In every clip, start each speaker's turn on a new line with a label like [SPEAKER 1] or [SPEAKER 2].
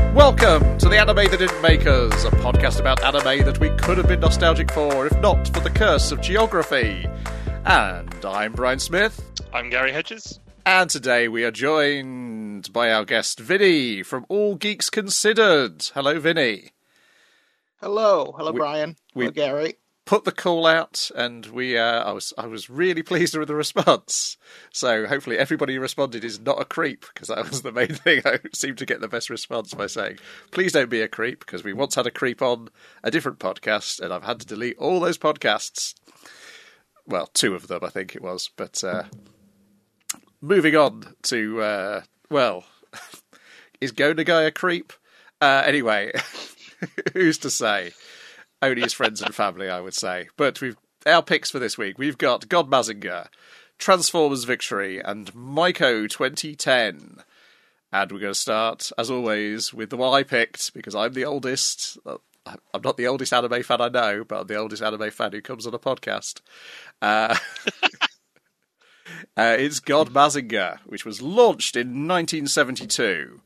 [SPEAKER 1] Welcome to The Anime That Didn't Make Us, a podcast about anime that we could have been nostalgic for if not for the curse of geography. And I'm Brian Smith.
[SPEAKER 2] I'm Gary Hedges.
[SPEAKER 1] And today we are joined by our guest Vinny from All Geeks Considered. Hello, Vinny.
[SPEAKER 3] Hello, Brian. Hello, Gary.
[SPEAKER 1] Put the call out, and I was really pleased with the response. So hopefully everybody who responded is not a creep, because that was the main thing. I seemed to get the best response by saying, please don't be a creep, because we once had a creep on a different podcast, and I've had to delete all those podcasts. Well, 2 of them, I think it was. But moving on to, is Go Nagai a creep? Anyway, who's to say? Only his friends and family, I would say. But our picks for this week, we've got God Mazinger, Transformers Victory, and Maiko 2010. And we're going to start, as always, with the one I picked, because I'm the oldest. I'm not the oldest anime fan I know, but I'm the oldest anime fan who comes on a podcast. It's God Mazinger, which was launched in 1972.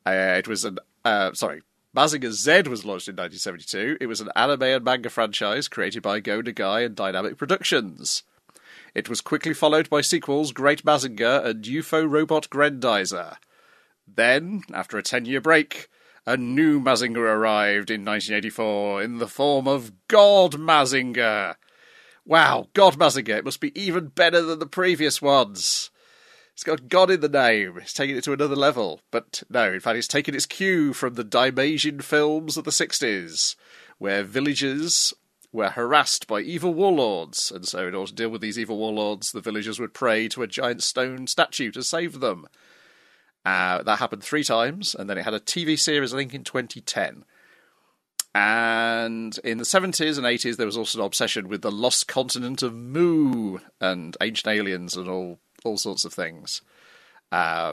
[SPEAKER 1] Mazinger Z was launched in 1972. It was an anime and manga franchise created by Go Nagai and Dynamic Productions. It was quickly followed by sequels Great Mazinger and UFO Robot Grendizer. Then, after a 10-year break, a new Mazinger arrived in 1984 in the form of God Mazinger. Wow, God Mazinger, it must be even better than the previous ones. It's got God in the name. It's taking it to another level. But no, in fact, it's taken its cue from the Daimajin films of the 60s, where villagers were harassed by evil warlords. And so in order to deal with these evil warlords, the villagers would pray to a giant stone statue to save them. That happened 3 times, and then it had a TV series, I think, in 2010. And in the 70s and 80s, there was also an obsession with the lost continent of Mu and ancient aliens and all sorts of things. That's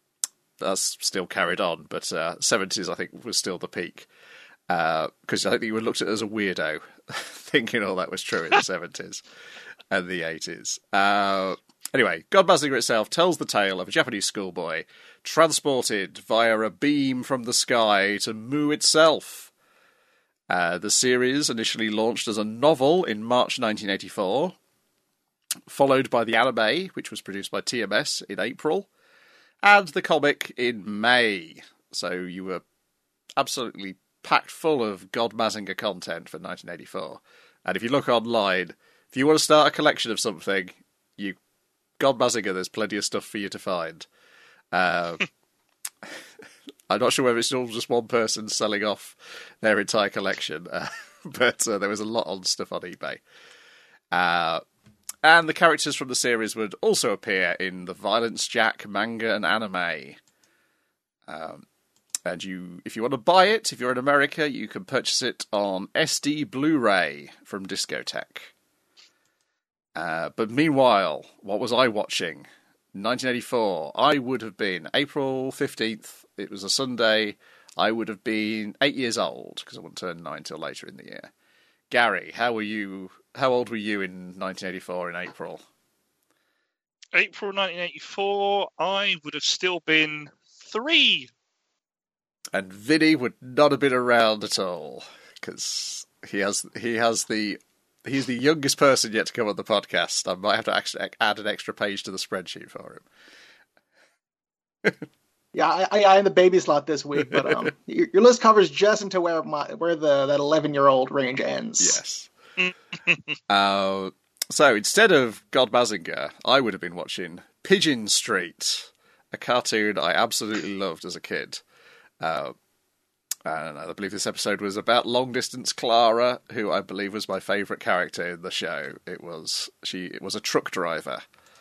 [SPEAKER 1] still carried on, but 70s, I think, was still the peak. Because I think you were looked at as a weirdo, thinking all that was true in the 70s and the 80s. Anyway, God Mazinger itself tells the tale of a Japanese schoolboy transported via a beam from the sky to Mu itself. The series initially launched as a novel in March 1984, followed by the anime, which was produced by TMS in April, and the comic in May. So you were absolutely packed full of God Mazinger content for 1984. And if you look online, if you want to start a collection of something, God Mazinger, there's plenty of stuff for you to find. I'm not sure whether it's all just one person selling off their entire collection, but there was a lot of stuff on eBay. And the characters from the series would also appear in the Violence Jack manga and anime. And if you want to buy it, if you're in America, you can purchase it on SD Blu-ray from Discotek. But meanwhile, what was I watching? 1984, I would have been April 15th. It was a Sunday. I would have been 8 years old, because I wouldn't turn 9 till later in the year. Gary, how old were you in 1984 in April?
[SPEAKER 2] April 1984, I would have still been 3.
[SPEAKER 1] And Vinny would not have been around at all, because he's the youngest person yet to come on the podcast. I might have to actually add an extra page to the spreadsheet for him.
[SPEAKER 3] Yeah, I am the baby slot this week, but your list covers just into where that 11-year-old range ends.
[SPEAKER 1] Yes. So instead of God Mazinger, I would have been watching Pigeon Street, a cartoon I absolutely loved as a kid. And I believe this episode was about long distance Clara, who I believe was my favourite character in the show. It was a truck driver.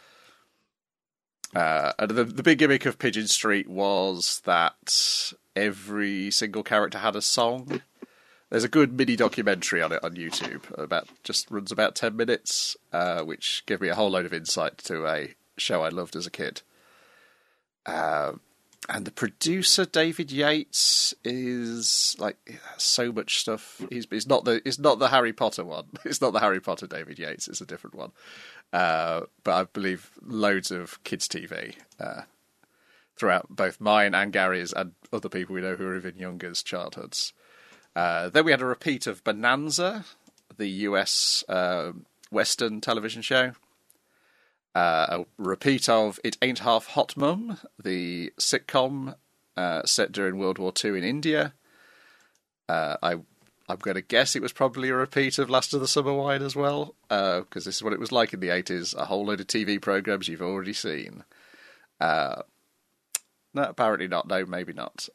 [SPEAKER 1] And the big gimmick of Pigeon Street was that every single character had a song. There's a good mini documentary on it on YouTube. Runs about 10 minutes, which gave me a whole load of insight to a show I loved as a kid. And the producer, David Yates, is like so much stuff. It's not the Harry Potter one. It's not the Harry Potter David Yates. It's a different one. But I believe loads of kids' TV. throughout both mine and Gary's and other people we know who are even younger's childhoods. Then we had a repeat of Bonanza, the US Western television show. A repeat of It Ain't Half Hot Mum, the sitcom set during World War II in India. I'm going to guess it was probably a repeat of Last of the Summer Wine as well, because this is what it was like in the 80s. A whole load of TV programmes you've already seen. No, apparently not. No, maybe not.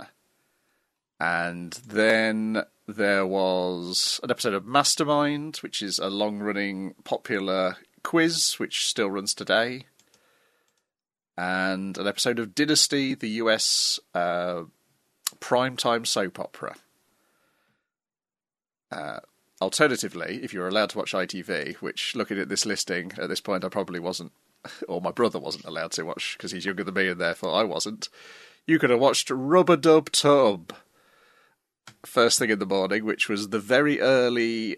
[SPEAKER 1] And then there was an episode of Mastermind, which is a long-running popular quiz, which still runs today. And an episode of Dynasty, the US primetime soap opera. Alternatively, if you're allowed to watch ITV, which, looking at this listing, at this point I probably wasn't, or my brother wasn't allowed to watch because he's younger than me and therefore I wasn't, you could have watched Rubber Dub Tub first thing in the morning, which was the very early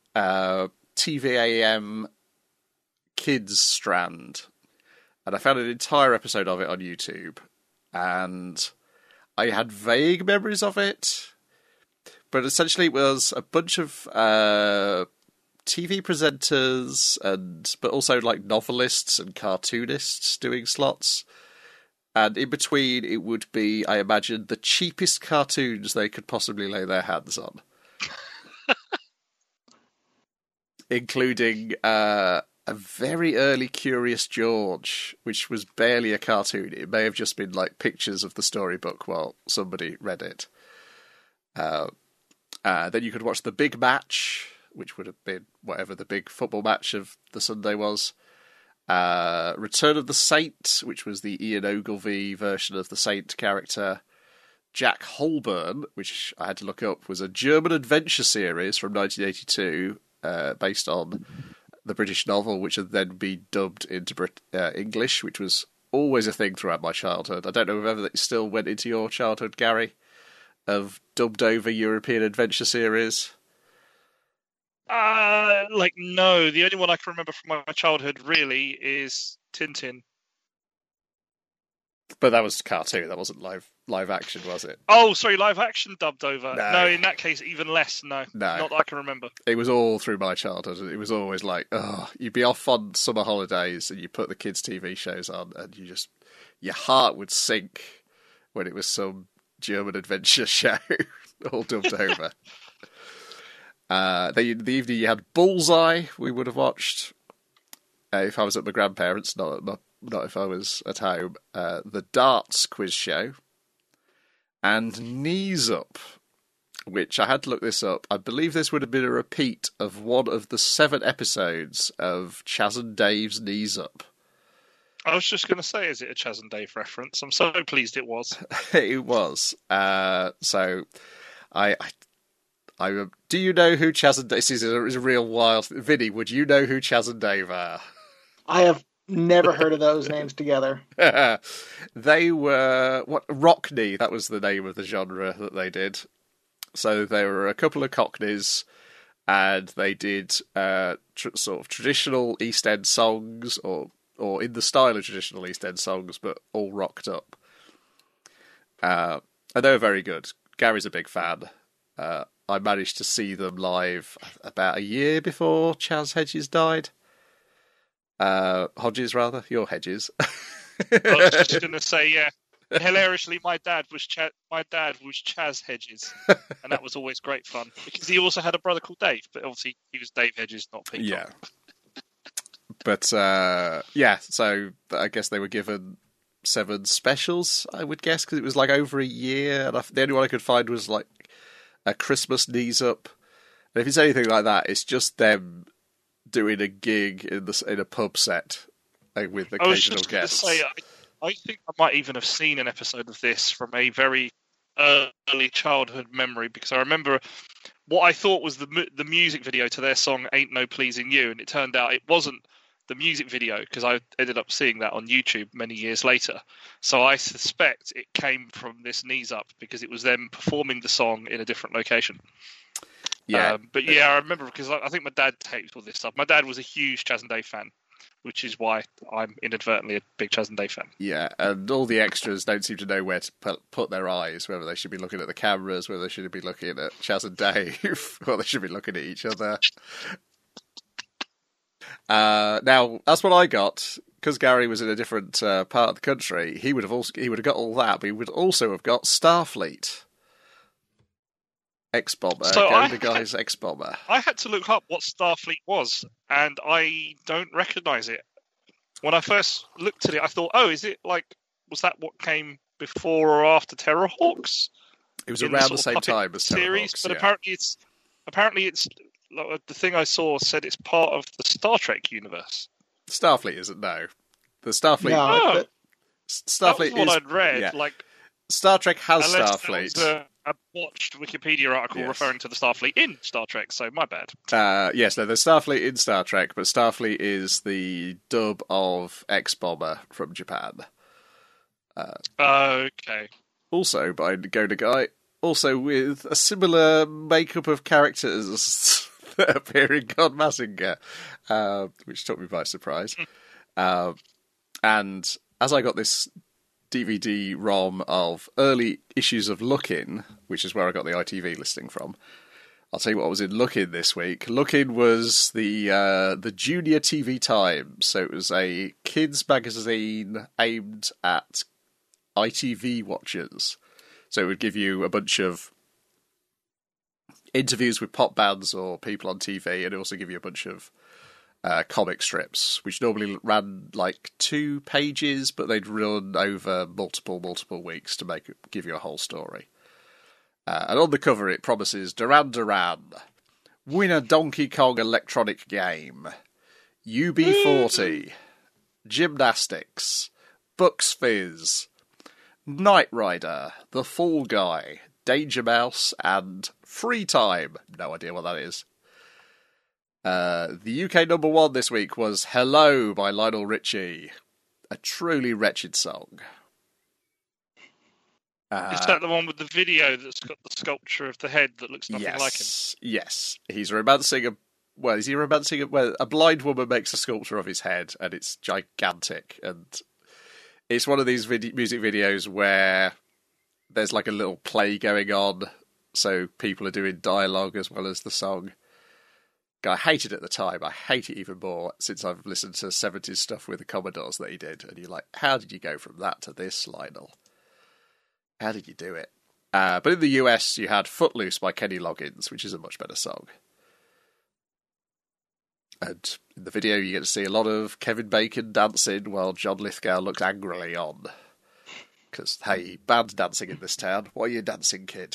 [SPEAKER 1] TVAM kids strand. And I found an entire episode of it on YouTube, and I had vague memories of it. But essentially it was a bunch of TV presenters, but also like novelists and cartoonists doing slots. And in between it would be, I imagine, the cheapest cartoons they could possibly lay their hands on. Including a very early Curious George, which was barely a cartoon. It may have just been like pictures of the storybook while somebody read it. Then you could watch The Big Match, which would have been whatever the big football match of the Sunday was. Return of the Saint, which was the Ian Ogilvy version of the Saint character. Jack Holborn, which I had to look up, was a German adventure series from 1982, based on the British novel, which had then been dubbed into English, which was always a thing throughout my childhood. I don't know if ever that still went into your childhood, Gary, of dubbed over European adventure series.
[SPEAKER 2] No. The only one I can remember from my childhood really is Tintin.
[SPEAKER 1] But that was cartoon. That wasn't live action, was it?
[SPEAKER 2] Oh, sorry, live action dubbed over.
[SPEAKER 1] No,
[SPEAKER 2] in that case, even less. No, not that I can remember.
[SPEAKER 1] It was all through my childhood. It was always like, you'd be off on summer holidays and you put the kids' TV shows on, and your heart would sink when it was some German adventure show all dubbed over. The evening you had Bullseye, we would have watched if I was at my grandparents', not if I was at home. The Darts quiz show, and Knees Up, which I had to look this up. I believe this would have been a repeat of one of the 7 episodes of Chaz and Dave's Knees Up.
[SPEAKER 2] I was just going to say, is it a Chaz and Dave reference? I'm so pleased it was.
[SPEAKER 1] It was. So, I do you know who Chaz and Dave? This is a real wild. Vinny, would you know who Chaz and Dave are?
[SPEAKER 3] I have never heard of those names together.
[SPEAKER 1] They were Rockney. That was the name of the genre that they did. So there were a couple of Cockneys, and they did sort of traditional East End songs, or in the style of traditional East End songs, but all rocked up. And they were very good. Gary's a big fan. I managed to see them live about a year before Chaz Hedges died. Hodges, rather. Your Hedges.
[SPEAKER 2] I was just going to say, yeah. Hilariously, my dad was Chaz Hedges, and that was always great fun because he also had a brother called Dave, but obviously he was Dave Hedges, not Pete.
[SPEAKER 1] Yeah. But so I guess they were given 7 specials, I would guess, because it was like over a year, and the only one I could find was like a Christmas Knees Up. And if it's anything like that, it's just them doing a gig in a pub set with occasional guests.
[SPEAKER 2] Say, I think I might even have seen an episode of this from a very early childhood memory, because I remember what I thought was the music video to their song "Ain't No Pleasing You," and it turned out it wasn't the music video, because I ended up seeing that on YouTube many years later. So I suspect it came from this Knees Up, because it was them performing the song in a different location.
[SPEAKER 1] Yeah.
[SPEAKER 2] But yeah, I remember because I think my dad taped all this stuff. My dad was a huge Chaz and Dave fan. which is why I'm inadvertently a big Chaz and Dave fan.
[SPEAKER 1] Yeah, and all the extras don't seem to know where to put their eyes, whether they should be looking at the cameras, whether they should be looking at Chaz and Dave, or they should be looking at each other. Now, that's what I got. Because Gary was in a different part of the country, he would have got all that, but he would also have got Starfleet. X-Bomber, the guy's X-Bomber.
[SPEAKER 2] I had to look up what Starfleet was, and I don't recognise it. When I first looked at it, I thought, was that what came before or after Terrorhawks?
[SPEAKER 1] It was around the same time as
[SPEAKER 2] series,
[SPEAKER 1] Terrorhawks,
[SPEAKER 2] but
[SPEAKER 1] yeah.
[SPEAKER 2] apparently it's the thing I saw said it's part of the Star Trek universe.
[SPEAKER 1] Starfleet isn't, no. The Starfleet...
[SPEAKER 3] No,
[SPEAKER 1] Starfleet
[SPEAKER 2] that was what I'd read.
[SPEAKER 1] Yeah. Star Trek has Starfleet.
[SPEAKER 2] That was a botched Wikipedia article referring to the Starfleet in Star Trek, so my bad.
[SPEAKER 1] Yes, no, there's Starfleet in Star Trek, but Starfleet is the dub of X-Bomber from Japan.
[SPEAKER 2] Okay.
[SPEAKER 1] Also by Go Guy, also with a similar makeup of characters that appear in God Mazinger, which took me by surprise. And as I got this DVD-ROM of early issues of Lookin', which is where I got the ITV listing from, I'll tell you what was in Lookin' this week. Lookin' was the Junior TV Times, so it was a kids' magazine aimed at ITV watchers. So it would give you a bunch of interviews with pop bands or people on TV, and it also give you a bunch of comic strips, which normally ran like 2 pages, but they'd run over multiple weeks to give you a whole story. And on the cover it promises Duran Duran, win a Donkey Kong electronic game, UB40, gymnastics, Bucks Fizz, Knight Rider, The Fall Guy, Danger Mouse, and Free Time. No idea what that is. The UK number 1 this week was Hello by Lionel Richie. A truly wretched song.
[SPEAKER 2] Is that the one with the video that's got the sculpture of the head that looks nothing like him?
[SPEAKER 1] Yes. He's romancing a blind woman makes a sculpture of his head, and it's gigantic. And it's one of these music videos where there's like a little play going on, so people are doing dialogue as well as the song. I hated it at the time. I hate it even more since I've listened to 70s stuff with the Commodores that he did. And you're like, how did you go from that to this, Lionel? How did you do it? But in the US, you had Footloose by Kenny Loggins, which is a much better song. And in the video, you get to see a lot of Kevin Bacon dancing while John Lithgow looks angrily on. Because, hey, bad dancing in this town. Why are you dancing, kid?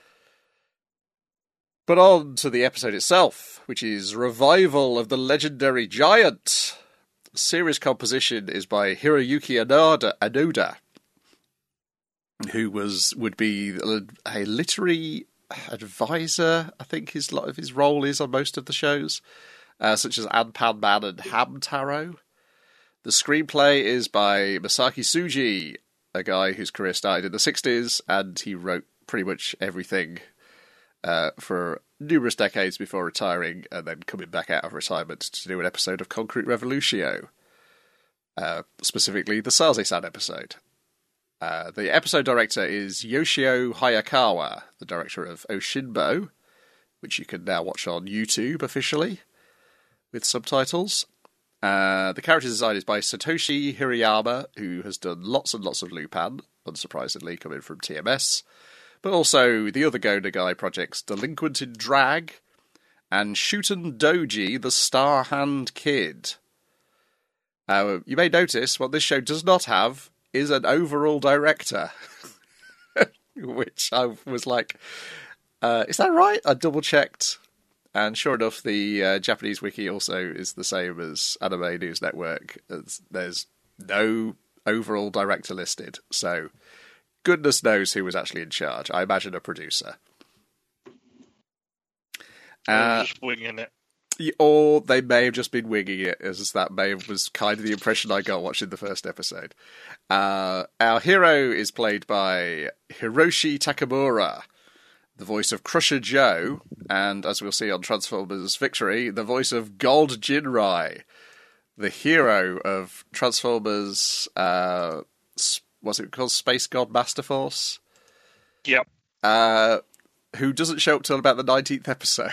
[SPEAKER 1] But on to the episode itself, which is Revival of the Legendary Giant. The series composition is by Hiroyuki Anoda, who would be a literary advisor, I think a lot of his role is on most of the shows, such as Anpan Man and Hamtaro. The screenplay is by Masaki Tsuji, a guy whose career started in the 60s, and he wrote pretty much everything for numerous decades before retiring and then coming back out of retirement to do an episode of Concrete Revolutio, specifically the Saze-san episode. The episode director is Yoshio Hayakawa, the director of Oshinbo, which you can now watch on YouTube officially with subtitles. The character design is by Satoshi Hirayama, who has done lots and lots of Lupin, unsurprisingly coming from TMS, but also the other Go Nagai projects Delinquent in Drag and Shuten Doji, the Star Hand Kid. You may notice what this show does not have is an overall director, which I was like, is that right? I double-checked, and sure enough, the Japanese wiki also is the same as Anime News Network. There's no overall director listed, so goodness knows who was actually in charge. I imagine a producer.
[SPEAKER 2] Just winging it.
[SPEAKER 1] Or they may have just been winging it, as that was kind of the impression I got watching the first episode. Our hero is played by Hiroshi Takamura, the voice of Crusher Joe, and as we'll see on Transformers Victory, the voice of God Jinrai, the hero of Transformers, what's it called? Space God Master Force?
[SPEAKER 2] Yep.
[SPEAKER 1] Who doesn't show up till about the 19th episode.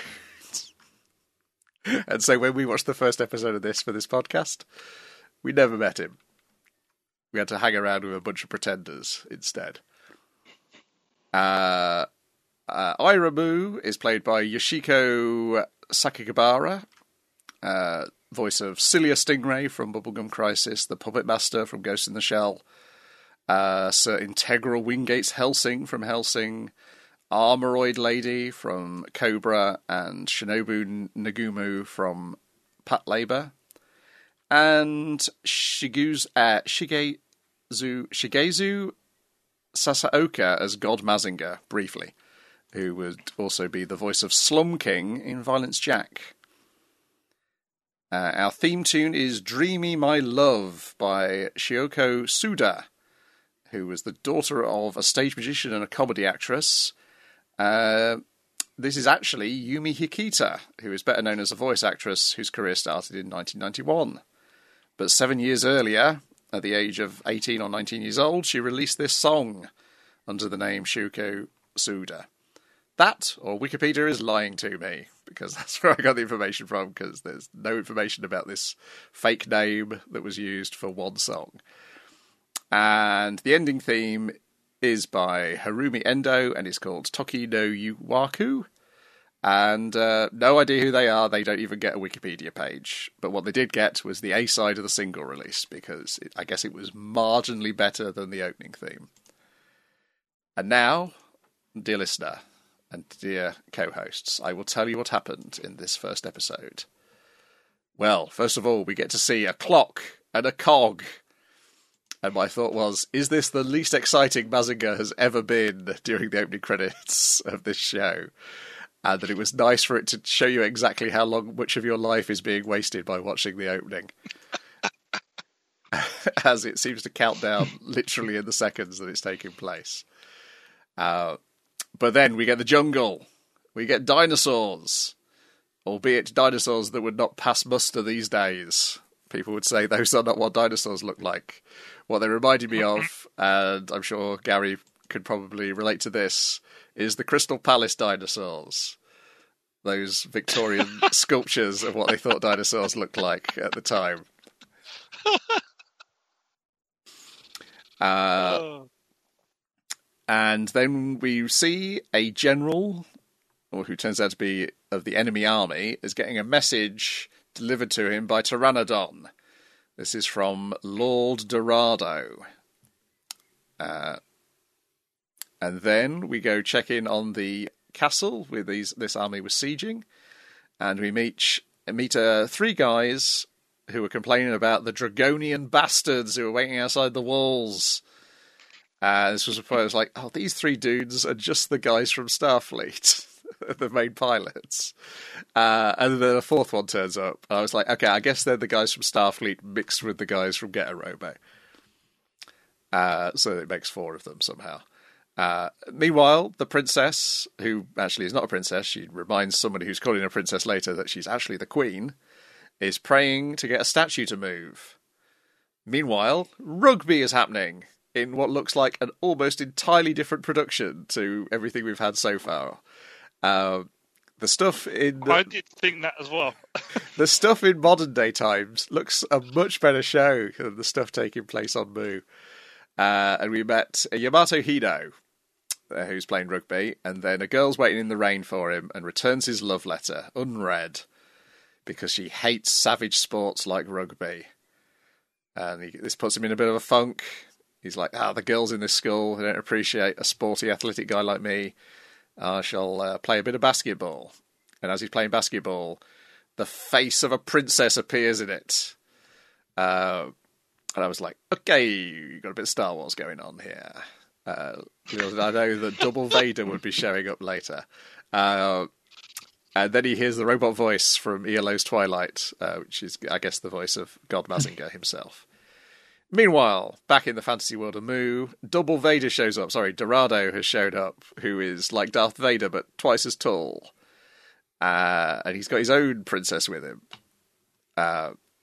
[SPEAKER 1] And so when we watched the first episode of this for this podcast, we never met him. We had to hang around with a bunch of pretenders instead. Ira Mu is played by Yoshiko Sakigabara, voice of Cilia Stingray from Bubblegum Crisis, the Puppet Master from Ghost in the Shell, Sir Integral Wingate's Helsing from Helsing, Armoroid Lady from Cobra, and Shinobu Nagumo from Patlabor, and Shigezu Sasaoka as God Mazinger, briefly, who would also be the voice of Slum King in Violence Jack. Our theme tune is Dreamy My Love by Shioko Suda, who was the daughter of a stage magician and a comedy actress. This is actually Yumi Hikita, who is better known as a voice actress whose career started in 1991. But 7 years earlier, at the age of 18 or 19 years old, she released this song under the name Shioko Suda. That, or Wikipedia is lying to me, because that's where I got the information from, because there's no information about this fake name that was used for one song. And the ending theme is by Harumi Endo, and it's called Toki no Yuwaku. And no idea who they are, they don't even get a Wikipedia page. But what they did get was the A-side of the single release, because I guess it was marginally better than the opening theme. And now, dear listener, and dear co-hosts, I will tell you what happened in this first episode. Well, first of all, we get to see a clock and a cog. And my thought was, is this the least exciting Mazinger has ever been during the opening credits of this show? And that it was nice for it to show you exactly how much of your life is being wasted by watching the opening. As it seems to count down literally in the seconds that it's taking place. But then we get the jungle. We get dinosaurs. Albeit dinosaurs that would not pass muster these days. People would say those are not what dinosaurs look like. What they reminded me of, and I'm sure Gary could probably relate to this, is the Crystal Palace dinosaurs. Those Victorian sculptures of what they thought dinosaurs looked like at the time. And then we see a general, or who turns out to be of the enemy army, is getting a message delivered to him by Pteranodon. This is from Lord Dorado. And then we go check in on the castle where this army was sieging, and we meet three guys who were complaining about the Dragonian bastards who were waiting outside the walls. This was a point I was like, oh, these three dudes are just the guys from Starfleet, the main pilots. And then the fourth one turns up. And I was like, okay, I guess they're the guys from Starfleet mixed with the guys from Getter Robo. So it makes four of them somehow. Meanwhile, the princess, who actually is not a princess, she reminds somebody who's calling her a princess later that she's actually the queen, is praying to get a statue to move. Meanwhile, rugby is happening in what looks like an almost entirely different production to everything we've had so far. The stuff in...
[SPEAKER 2] I did think that as well.
[SPEAKER 1] The stuff in modern day times looks a much better show than the stuff taking place on Mu. And we met Yamato Hino, who's playing rugby, and then a girl's waiting in the rain for him and returns his love letter, unread, because she hates savage sports like rugby. And this puts him in a bit of a funk. He's like, the girls in this school, they don't appreciate a sporty, athletic guy like me. I shall play a bit of basketball. And as he's playing basketball, the face of a princess appears in it. And I was like, okay, you've got a bit of Star Wars going on here. I know that Double Vader would be showing up later. And then he hears the robot voice from ELO's Twilight, which is, I guess, the voice of God Mazinger himself. Meanwhile, back in the fantasy world of Mu, Double Vader shows up. Sorry, Dorado has showed up, who is like Darth Vader, but twice as tall. And he's got his own princess with him.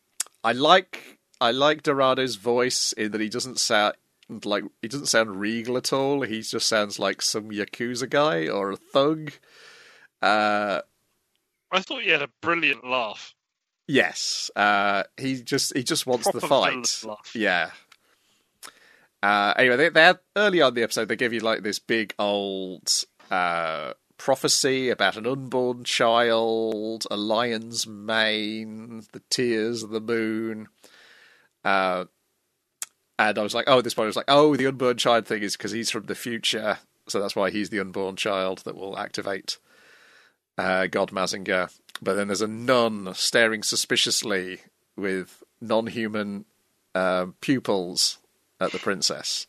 [SPEAKER 1] I like Dorado's voice in that he doesn't sound regal at all. He just sounds like some Yakuza guy or a thug.
[SPEAKER 2] I thought he had a brilliant laugh.
[SPEAKER 1] Yes, he just wants
[SPEAKER 2] Proper
[SPEAKER 1] the fight.
[SPEAKER 2] laugh.
[SPEAKER 1] Yeah. Anyway, they early on in the episode they give you like this big old prophecy about an unborn child, a lion's mane, the tears of the moon. And I was like, at this point I was like, the unborn child thing is because he's from the future, so that's why he's the unborn child that will activate God Mazinger. But then there's a nun staring suspiciously with non-human pupils at the princess.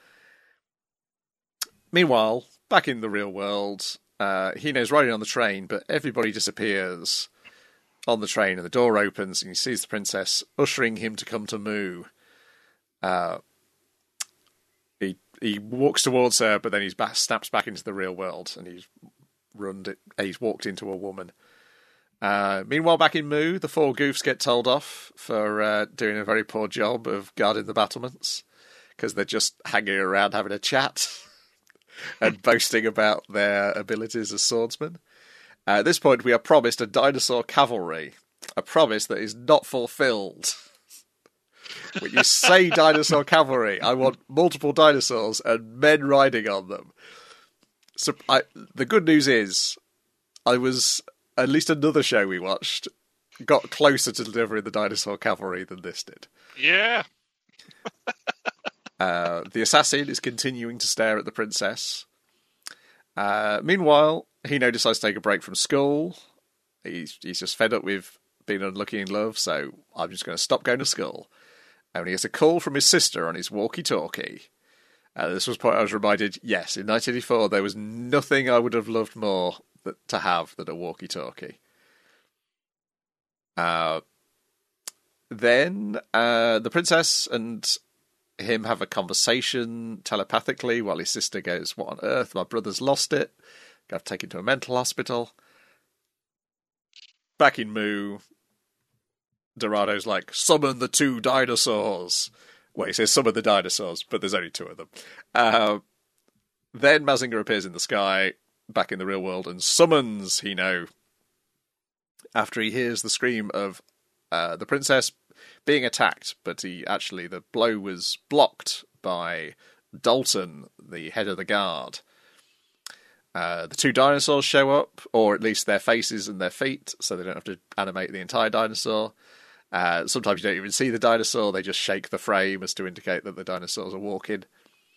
[SPEAKER 1] Meanwhile, back in the real world, Hino's riding on the train, but everybody disappears on the train, and the door opens, and he sees the princess ushering him to come to Mu. He walks towards her, but then he snaps back into the real world, and he's walked into a woman. Meanwhile, back in Mu, the 4 goofs get told off for doing a very poor job of guarding the battlements, because they're just hanging around having a chat and boasting about their abilities as swordsmen. At this point, we are promised a dinosaur cavalry, a promise that is not fulfilled. When you say dinosaur cavalry, I want multiple dinosaurs and men riding on them. So the good news is, at least another show we watched got closer to delivering the dinosaur cavalry than this did.
[SPEAKER 2] Yeah.
[SPEAKER 1] The assassin is continuing to stare at the princess. Meanwhile, Hino decides to take a break from school. He's just fed up with being unlucky in love, so I'm just going to stop going to school. And he gets a call from his sister on his walkie-talkie. This was the point I was reminded, yes, in 1984 there was nothing I would have loved more to have than a walkie-talkie. Then the princess and him have a conversation telepathically while his sister goes, "What on earth? My brother's lost it. Got to take him to a mental hospital." Back in Mu, Dorado's like, "Summon the 2 dinosaurs." Well, he says summon the dinosaurs, but there's only 2 of them. Then Mazinger appears in the sky, back in the real world, and summons Hino after he hears the scream of the princess being attacked, but the blow was blocked by Dalton, the head of the guard. The 2 dinosaurs show up, or at least their faces and their feet, so they don't have to animate the entire dinosaur. Sometimes you don't even see the dinosaur, they just shake the frame as to indicate that the dinosaurs are walking.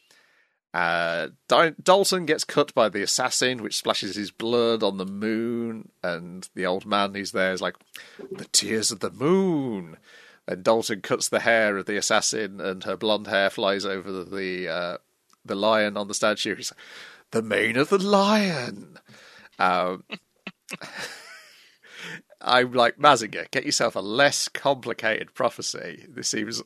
[SPEAKER 1] Dalton gets cut by the assassin, which splashes his blood on the moon, and the old man who's there is like, "The tears of the moon." And Dalton cuts the hair of the assassin, and her blonde hair flies over the lion on the statue. He's like, "The mane of the lion." I'm like, Mazinger, get yourself a less complicated prophecy. This seems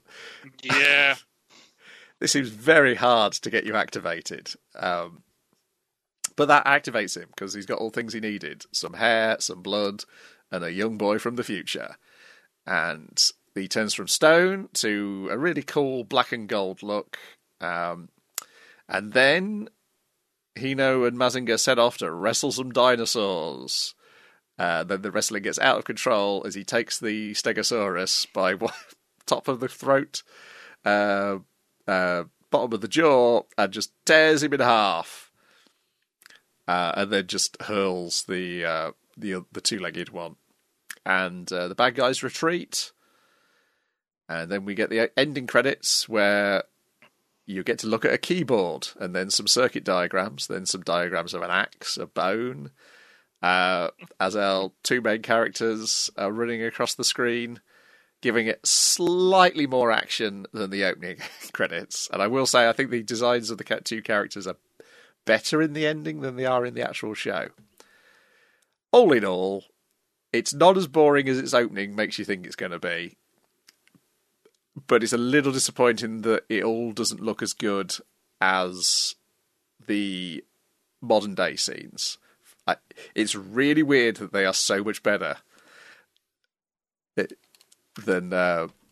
[SPEAKER 1] very hard to get you activated. But that activates him because he's got all things he needed: some hair, some blood, and a young boy from the future. And he turns from stone to a really cool black and gold look. And then Hino and Mazinger set off to wrestle some dinosaurs. Then the wrestling gets out of control as he takes the Stegosaurus by top of the throat, bottom of the jaw, and just tears him in half. And then just hurls the 2-legged one. And the bad guys retreat. And then we get the ending credits where you get to look at a keyboard and then some circuit diagrams, then some diagrams of an axe, a bone, as our 2 main characters are running across the screen, giving it slightly more action than the opening credits. And I will say, I think the designs of the 2 characters are better in the ending than they are in the actual show. All in all, it's not as boring as its opening makes you think it's going to be. But it's a little disappointing that it all doesn't look as good as the modern day scenes. It's really weird that they are so much better than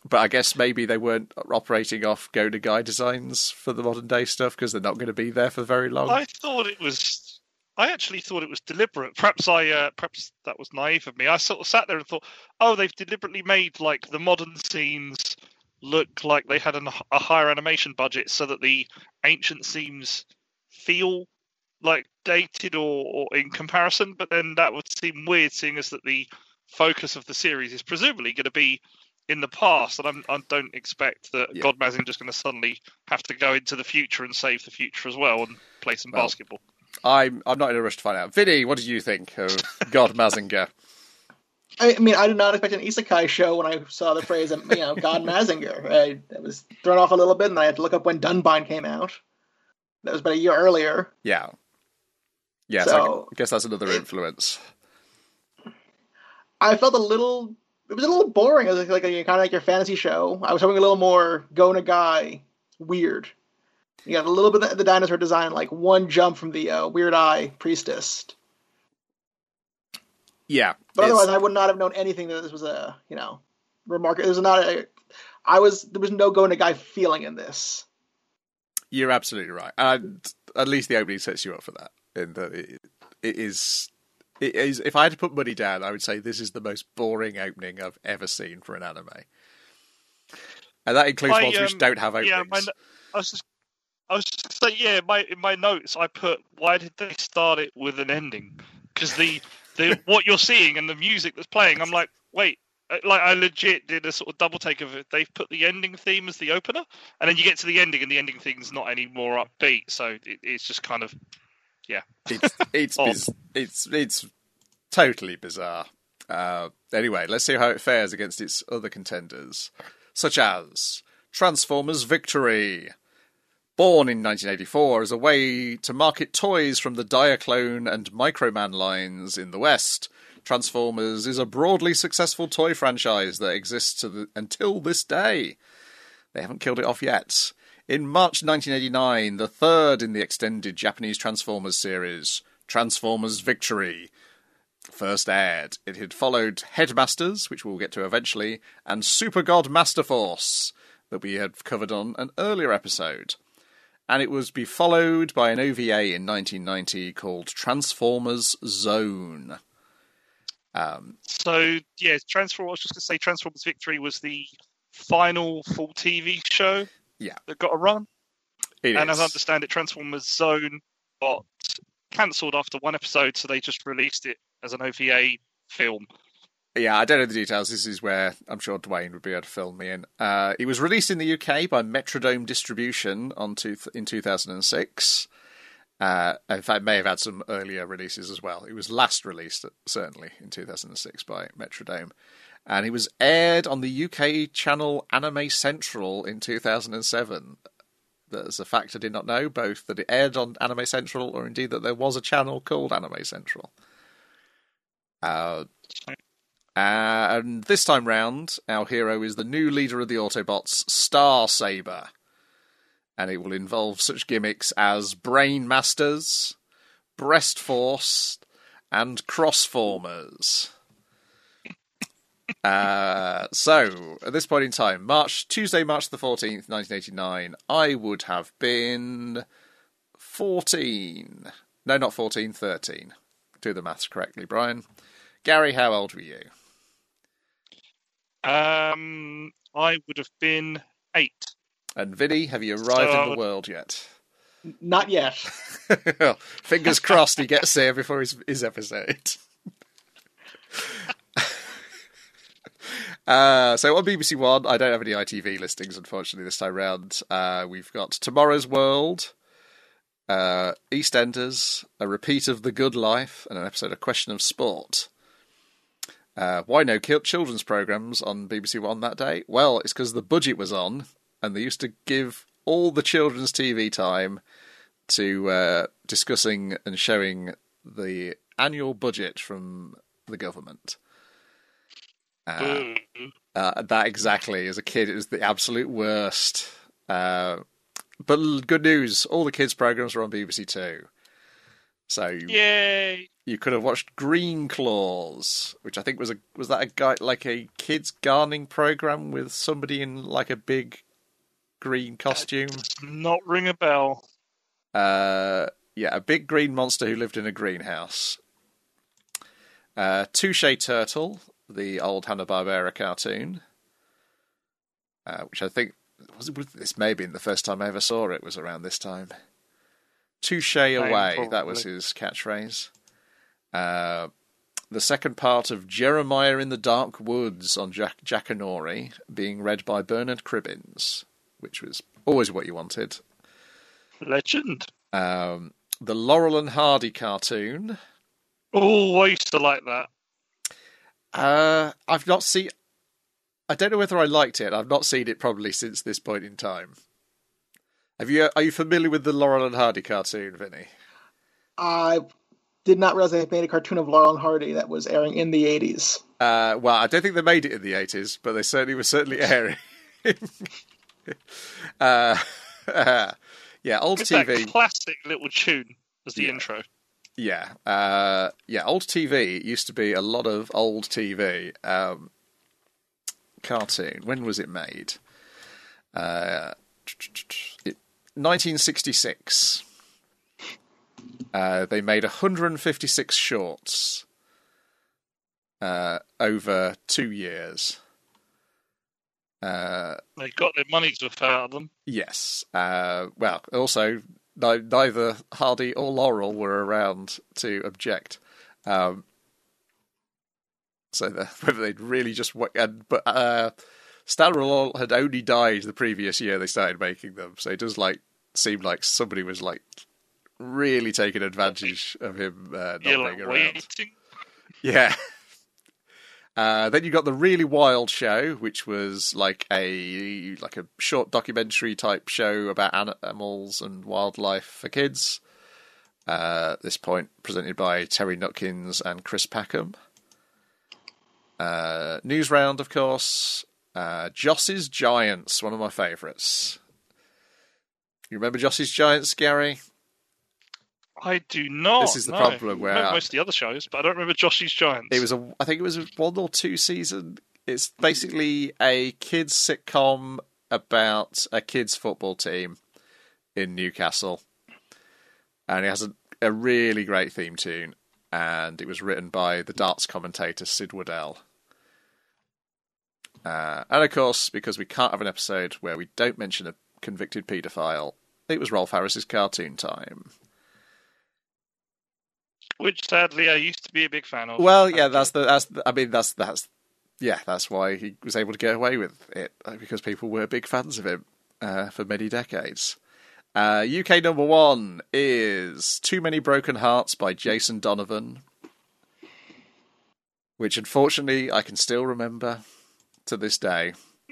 [SPEAKER 1] But I guess maybe they weren't operating off Go Nagai designs for the modern day stuff because they're not going to be there for very long.
[SPEAKER 2] I actually thought it was deliberate. Perhaps that was naive of me. I sort of sat there and thought, oh, they've deliberately made like the modern scenes look like they had a higher animation budget so that the ancient scenes feel like dated or in comparison. But then that would seem weird, seeing as that the focus of the series is presumably going to be in the past, and I don't expect that God Mazin just going to suddenly have to go into the future and save the future as well and play some basketball.
[SPEAKER 1] I'm not in a rush to find out. Vinny, what did you think of God Mazinger?
[SPEAKER 3] I mean, I did not expect an isekai show when I saw the phrase, God Mazinger. I was thrown off a little bit, and I had to look up when Dunbine came out. That was about a year earlier.
[SPEAKER 1] Yeah. Yeah, so I guess that's another influence.
[SPEAKER 3] I felt it was a little boring. It was kind of like your fantasy show. I was hoping a little more Go Nagai weird. You got a little bit of the dinosaur design, like one jump from the Weird Eye Priestess.
[SPEAKER 1] Yeah.
[SPEAKER 3] But otherwise, I would not have known anything that this was remarkable. There was no Go Nagai feeling in this.
[SPEAKER 1] You're absolutely right. And at least the opening sets you up for that. It is, if I had to put money down, I would say this is the most boring opening I've ever seen for an anime. And that includes ones which don't have openings.
[SPEAKER 2] Yeah, I was just going to say, in my notes, I put, why did they start it with an ending? Because the what you're seeing and the music that's playing, I'm like, wait, like I legit did a sort of double take of it. They've put the ending theme as the opener, and then you get to the ending, and the ending theme's not any more upbeat, so it's just kind of, yeah.
[SPEAKER 1] It's totally bizarre. Anyway, let's see how it fares against its other contenders, such as Transformers Victory. Born in 1984 as a way to market toys from the Diaclone and Microman lines in the West, Transformers is a broadly successful toy franchise that exists until this day. They haven't killed it off yet. In March 1989, the third in the extended Japanese Transformers series, Transformers Victory, first aired. It had followed Headmasters, which we'll get to eventually, and Super God Master Force, that we had covered on an earlier episode. And it was be followed by an OVA in 1990 called Transformers Zone.
[SPEAKER 2] I was just going to say Transformers Victory was the final full TV show that got a run. And as I understand it, Transformers Zone got cancelled after one episode, so they just released it as an OVA film.
[SPEAKER 1] Yeah, I don't know the details. This is where I'm sure Dwayne would be able to fill me in. It was released in the UK by Metrodome Distribution in 2006. In fact, it may have had some earlier releases as well. It was last released, certainly, in 2006 by Metrodome. And it was aired on the UK channel Anime Central in 2007. That's a fact I did not know, both that it aired on Anime Central or indeed that there was a channel called Anime Central. And this time round, our hero is the new leader of the Autobots, Star Saber. And it will involve such gimmicks as Brain Masters, Breast Force, and Crossformers. So, at this point in time, Tuesday, March the 14th, 1989, I would have been 14. No, not 14, 13. Do the maths correctly, Brian. Gary, how old were you?
[SPEAKER 2] I would have been 8.
[SPEAKER 1] And Vinny, have you arrived in the world yet?
[SPEAKER 3] Not yet.
[SPEAKER 1] Fingers crossed he gets there before his episode. So on BBC One, I don't have any ITV listings, unfortunately, this time round. We've got Tomorrow's World, EastEnders, a repeat of The Good Life, and an episode of Question of Sport. Why no children's programmes on BBC One that day? Well, it's because the budget was on, and they used to give all the children's TV time to discussing and showing the annual budget from the government. That exactly, as a kid, it was the absolute worst. But good news, all the kids' programmes were on BBC Two. So
[SPEAKER 2] Yay!
[SPEAKER 1] you could have watched Green Claws, which I think was that a guy like a kids gardening program with somebody in like a big green costume?
[SPEAKER 2] Does not ring a bell.
[SPEAKER 1] Yeah, a big green monster who lived in a greenhouse. Touche Turtle, the old Hanna-Barbera cartoon, which I think this may have been the first time I ever saw it, was around this time. Touche away,
[SPEAKER 2] probably.
[SPEAKER 1] that was his catchphrase. The second part of Jeremiah in the Dark Woods on Jackanory, being read by Bernard Cribbins, which was always what you wanted.
[SPEAKER 2] Legend.
[SPEAKER 1] The Laurel and Hardy cartoon.
[SPEAKER 2] Oh, I used to like that.
[SPEAKER 1] I've not seen... I don't know whether I liked it. I've not seen it probably since this point in time. Are you familiar with the Laurel and Hardy cartoon, Vinny?
[SPEAKER 3] I did not realize they made a cartoon of Laurel and Hardy that was airing in the 80s.
[SPEAKER 1] Well, I don't think they made it in the 80s, but they certainly were airing. Yeah, old
[SPEAKER 2] It's
[SPEAKER 1] TV.
[SPEAKER 2] that classic little tune as the intro.
[SPEAKER 1] Yeah, old TV used to be a lot of old TV cartoon. When was it made? 1966. They made 156 shorts over 2 years.
[SPEAKER 2] They got their money's worth out of them.
[SPEAKER 1] Yes. Well, also, neither Hardy or Laurel were around to object. So whether they'd really just... But Stan and Laurel had only died the previous year they started making them, so it does seem like somebody was really taking advantage of him not being around.
[SPEAKER 2] Waiting.
[SPEAKER 1] Yeah. Then you got the Really Wild Show, which was like a short documentary type show about animals and wildlife for kids. At this point, presented by Terry Nutkins and Chris Packham. News Round, of course. Joss's Giants, one of my favourites. You remember Joss's Giants, Gary?
[SPEAKER 2] I do not.
[SPEAKER 1] This is the problem where
[SPEAKER 2] I remember most of the other shows, but I don't remember Josh's Giants.
[SPEAKER 1] I think it was a 1 or 2 season. It's basically a kids sitcom about a kids football team in Newcastle, and it has a really great theme tune. And it was written by the darts commentator Sid Waddell. And of course, because we can't have an episode where we don't mention a convicted paedophile, it was Rolf Harris's Cartoon Time.
[SPEAKER 2] Which sadly I used to be a big fan of.
[SPEAKER 1] Well, yeah, that's why he was able to get away with it, because people were big fans of him for many decades. UK number 1 is Too Many Broken Hearts by Jason Donovan, which unfortunately I can still remember to this day.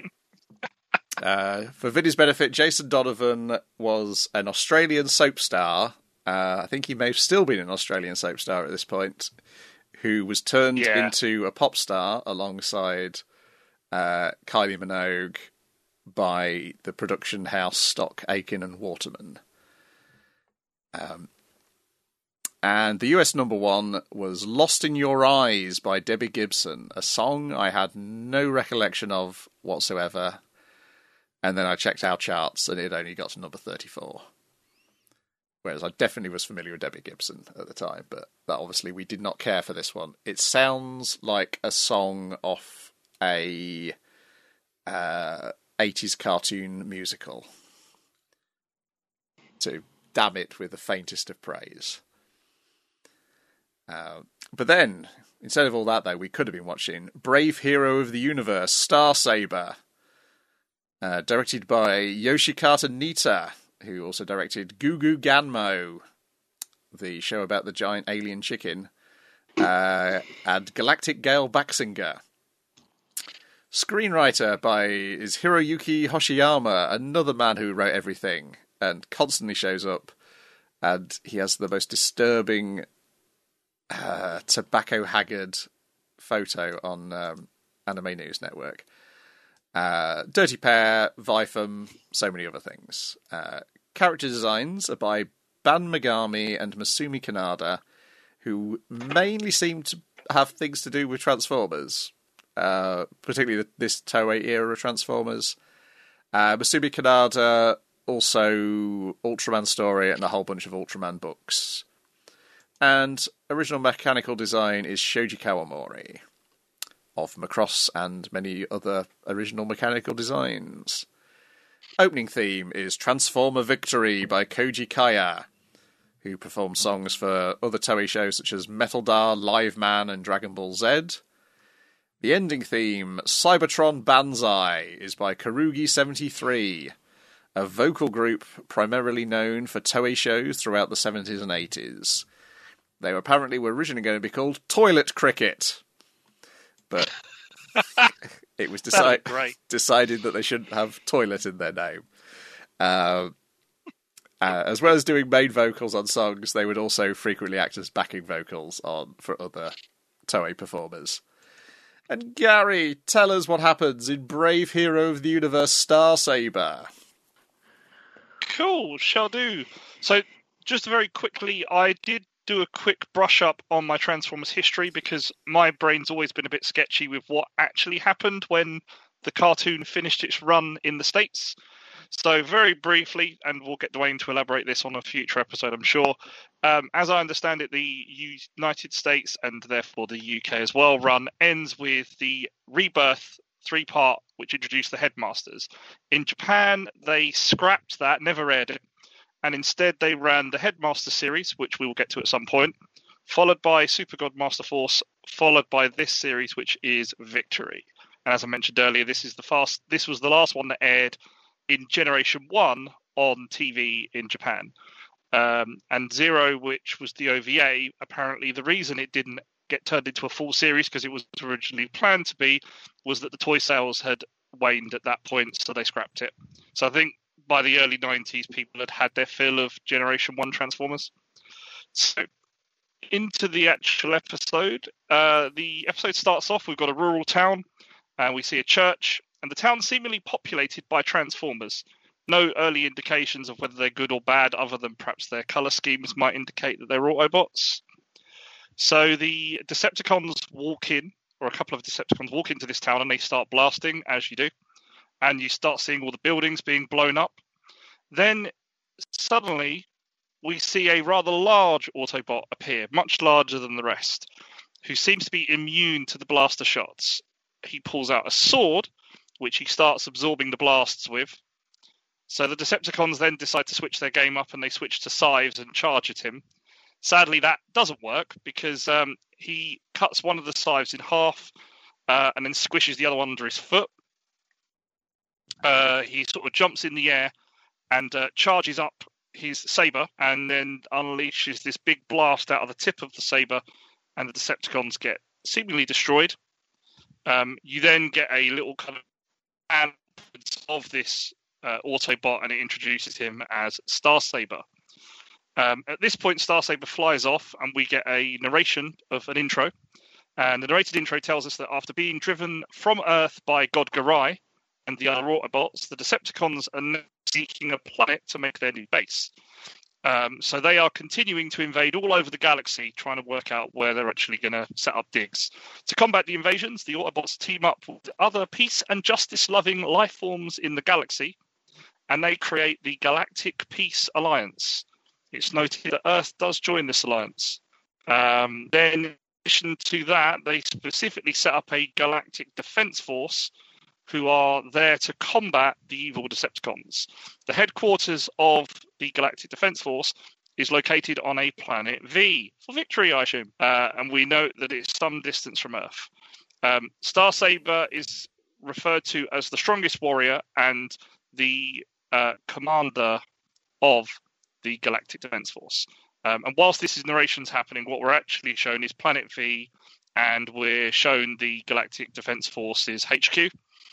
[SPEAKER 1] For Vinny's benefit, Jason Donovan was an Australian soap star. I think he may have still been an Australian soap star at this point, who was turned into a pop star alongside Kylie Minogue by the production house Stock, Aitken and Waterman. And the US number 1 was Lost in Your Eyes by Debbie Gibson, a song I had no recollection of whatsoever. And then I checked our charts and it only got to number 34. Whereas I definitely was familiar with Debbie Gibson at the time, but that obviously we did not care for this one. It sounds like a song off a 80s cartoon musical. To damn it with the faintest of praise. But then, instead of all that though, we could have been watching Brave Hero of the Universe, Star Saber, directed by Yoshikata Nita, who also directed Goo Goo Ganmo, the show about the giant alien chicken, and Galactic Gale Baxinger. Screenwriter is Hiroyuki Hoshiyama, another man who wrote everything and constantly shows up, and he has the most disturbing tobacco haggard photo on Anime News Network. Dirty Pair, Vifam, so many other things. Character designs are by Ban Megami and Masumi Kanada, who mainly seem to have things to do with Transformers, particularly this Toei era of Transformers. Masumi Kanada, also Ultraman Story and a whole bunch of Ultraman books. And original mechanical design is Shoji Kawamori of Macross and many other original mechanical designs. Opening theme is Transformer Victory by Koji Kaya, who performed songs for other Toei shows such as Metal Da, Live Man, and Dragon Ball Z. The ending theme, Cybertron Banzai, is by Karugi73, a vocal group primarily known for Toei shows throughout the 70s and 80s. They apparently were originally going to be called Toilet Cricket, but it was decided that they shouldn't have toilet in their name. As well as doing main vocals on songs, they would also frequently act as backing vocals for other Toei performers. And Gary, tell us what happens in Brave Hero of the Universe Star Saber.
[SPEAKER 2] Cool, shall do. So, just very quickly, I did do a quick brush up on my Transformers history because my brain's always been a bit sketchy with what actually happened when the cartoon finished its run in the States. So very briefly, and we'll get Dwayne to elaborate this on a future episode, I'm sure. As I understand it, the United States and therefore the UK as well run ends with the Rebirth 3-part, which introduced the Headmasters. In Japan, they scrapped that, never aired it. And instead they ran the Headmaster series, which we will get to at some point, followed by Super God Master Force, followed by this series, which is Victory. And as I mentioned earlier, this was the last one that aired in Generation 1 on TV in Japan. And Zero, which was the OVA, apparently the reason it didn't get turned into a full series, because it was originally planned to be, was that the toy sales had waned at that point, so they scrapped it. So I think by the early 90s, people had their fill of Generation 1 Transformers. So, into the actual episode. The episode starts off, we've got a rural town, and we see a church, and the town's seemingly populated by Transformers. No early indications of whether they're good or bad, other than perhaps their colour schemes might indicate that they're Autobots. So the Decepticons walk in, or a couple of Decepticons walk into this town, and they start blasting, as you do. And you start seeing all the buildings being blown up. Then, suddenly, we see a rather large Autobot appear, much larger than the rest, who seems to be immune to the blaster shots. He pulls out a sword, which he starts absorbing the blasts with. So the Decepticons then decide to switch their game up, and they switch to scythes and charge at him. Sadly, that doesn't work, because he cuts one of the scythes in half, and then squishes the other one under his foot. He sort of jumps in the air and charges up his saber, and then unleashes this big blast out of the tip of the saber, and the Decepticons get seemingly destroyed. You then get a little kind of this Autobot, and it introduces him as Starsaber. At this point, Starsaber flies off, and we get a narration of an intro. And the narrated intro tells us that after being driven from Earth by God Garai and the other Autobots, the Decepticons are now seeking a planet to make their new base. So they are continuing to invade all over the galaxy, trying to work out where they're actually going to set up digs. To combat the invasions, the Autobots team up with other peace and justice-loving life forms in the galaxy, and they create the Galactic Peace Alliance. It's noted that Earth does join this alliance. Then, in addition to that, they specifically set up a Galactic Defense Force who are there to combat the evil Decepticons. The headquarters of the Galactic Defense Force is located on a planet V, for Victory, I assume. And we note that it's some distance from Earth. Starsaber is referred to as the strongest warrior and the commander of the Galactic Defense Force. And whilst this is narrations happening, what we're actually shown is Planet V, and we're shown the Galactic Defense Force's HQ,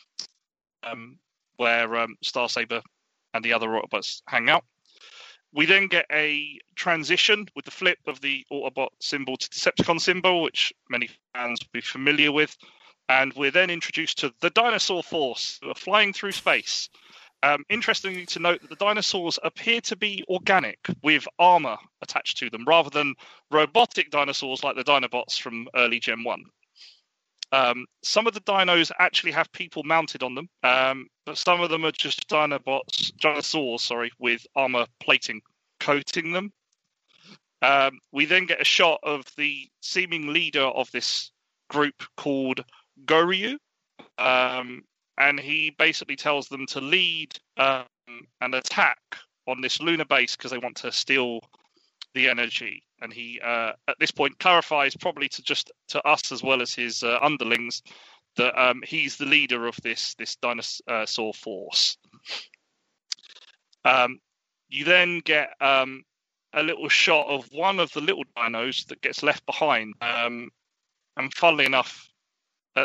[SPEAKER 2] where Starsaber and the other Autobots hang out. We then get a transition with the flip of the Autobot symbol to Decepticon symbol, which many fans will be familiar with. And we're then introduced to the Dinosaur Force, who are flying through space. Interestingly to note that the dinosaurs appear to be organic with armor attached to them rather than robotic dinosaurs like the Dinobots from early Gen 1. Some of the dinos actually have people mounted on them, but some of them are just dinosaurs, with armor plating coating them. We then get a shot of the seeming leader of this group called Goryu, and he basically tells them to lead an attack on this lunar base because they want to steal the energy. And he, at this point, clarifies probably to us as well as his underlings that he's the leader of this dinosaur force. You then get a little shot of one of the little dinos that gets left behind. And funnily enough, I'm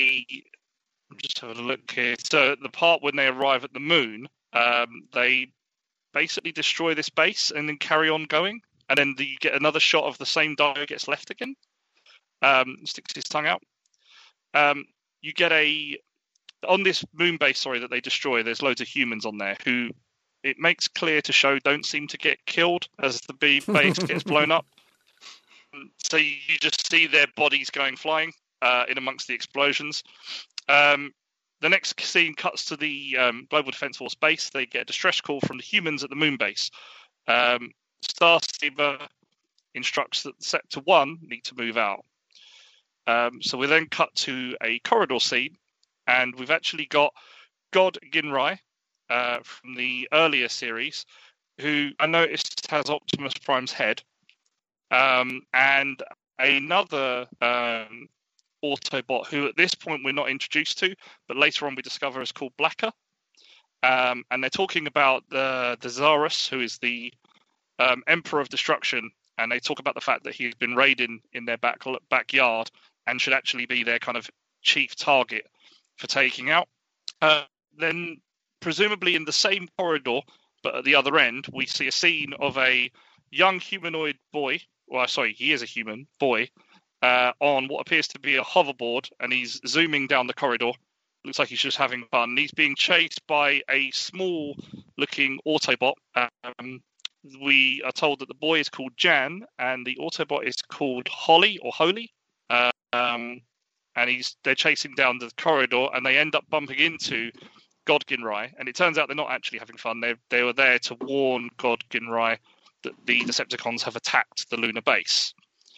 [SPEAKER 2] just having a look here. So the part when they arrive at the moon, they basically destroy this base and then carry on going. And then you get another shot of the same dino gets left again. Sticks his tongue out. You get on this moon base, that they destroy, there's loads of humans on there who it makes clear to show don't seem to get killed as the base gets blown up. So you just see their bodies going flying in amongst the explosions. The next scene cuts to the Global Defense Force base. They get a distress call from the humans at the moon base. Starsaber instructs that Sector 1 need to move out. So we then cut to a corridor scene, and we've actually got God Ginrai from the earlier series, who I noticed has Optimus Prime's head, and another Autobot who at this point we're not introduced to, but later on we discover is called Blacker. And they're talking about the Zarus, who is the Emperor of Destruction, and they talk about the fact that he's been raiding in their backyard and should actually be their kind of chief target for taking out. Then, presumably in the same corridor, but at the other end, we see a scene of a young humanoid boy. Well, sorry, he is a human boy on what appears to be a hoverboard, and he's zooming down the corridor. Looks like he's just having fun. He's being chased by a small-looking Autobot. We are told that the boy is called Jan, and the Autobot is called Holly or Holy. And they're chasing down the corridor, and they end up bumping into God Ginrai. And it turns out they're not actually having fun. They were there to warn God Ginrai that the Decepticons have attacked the lunar base.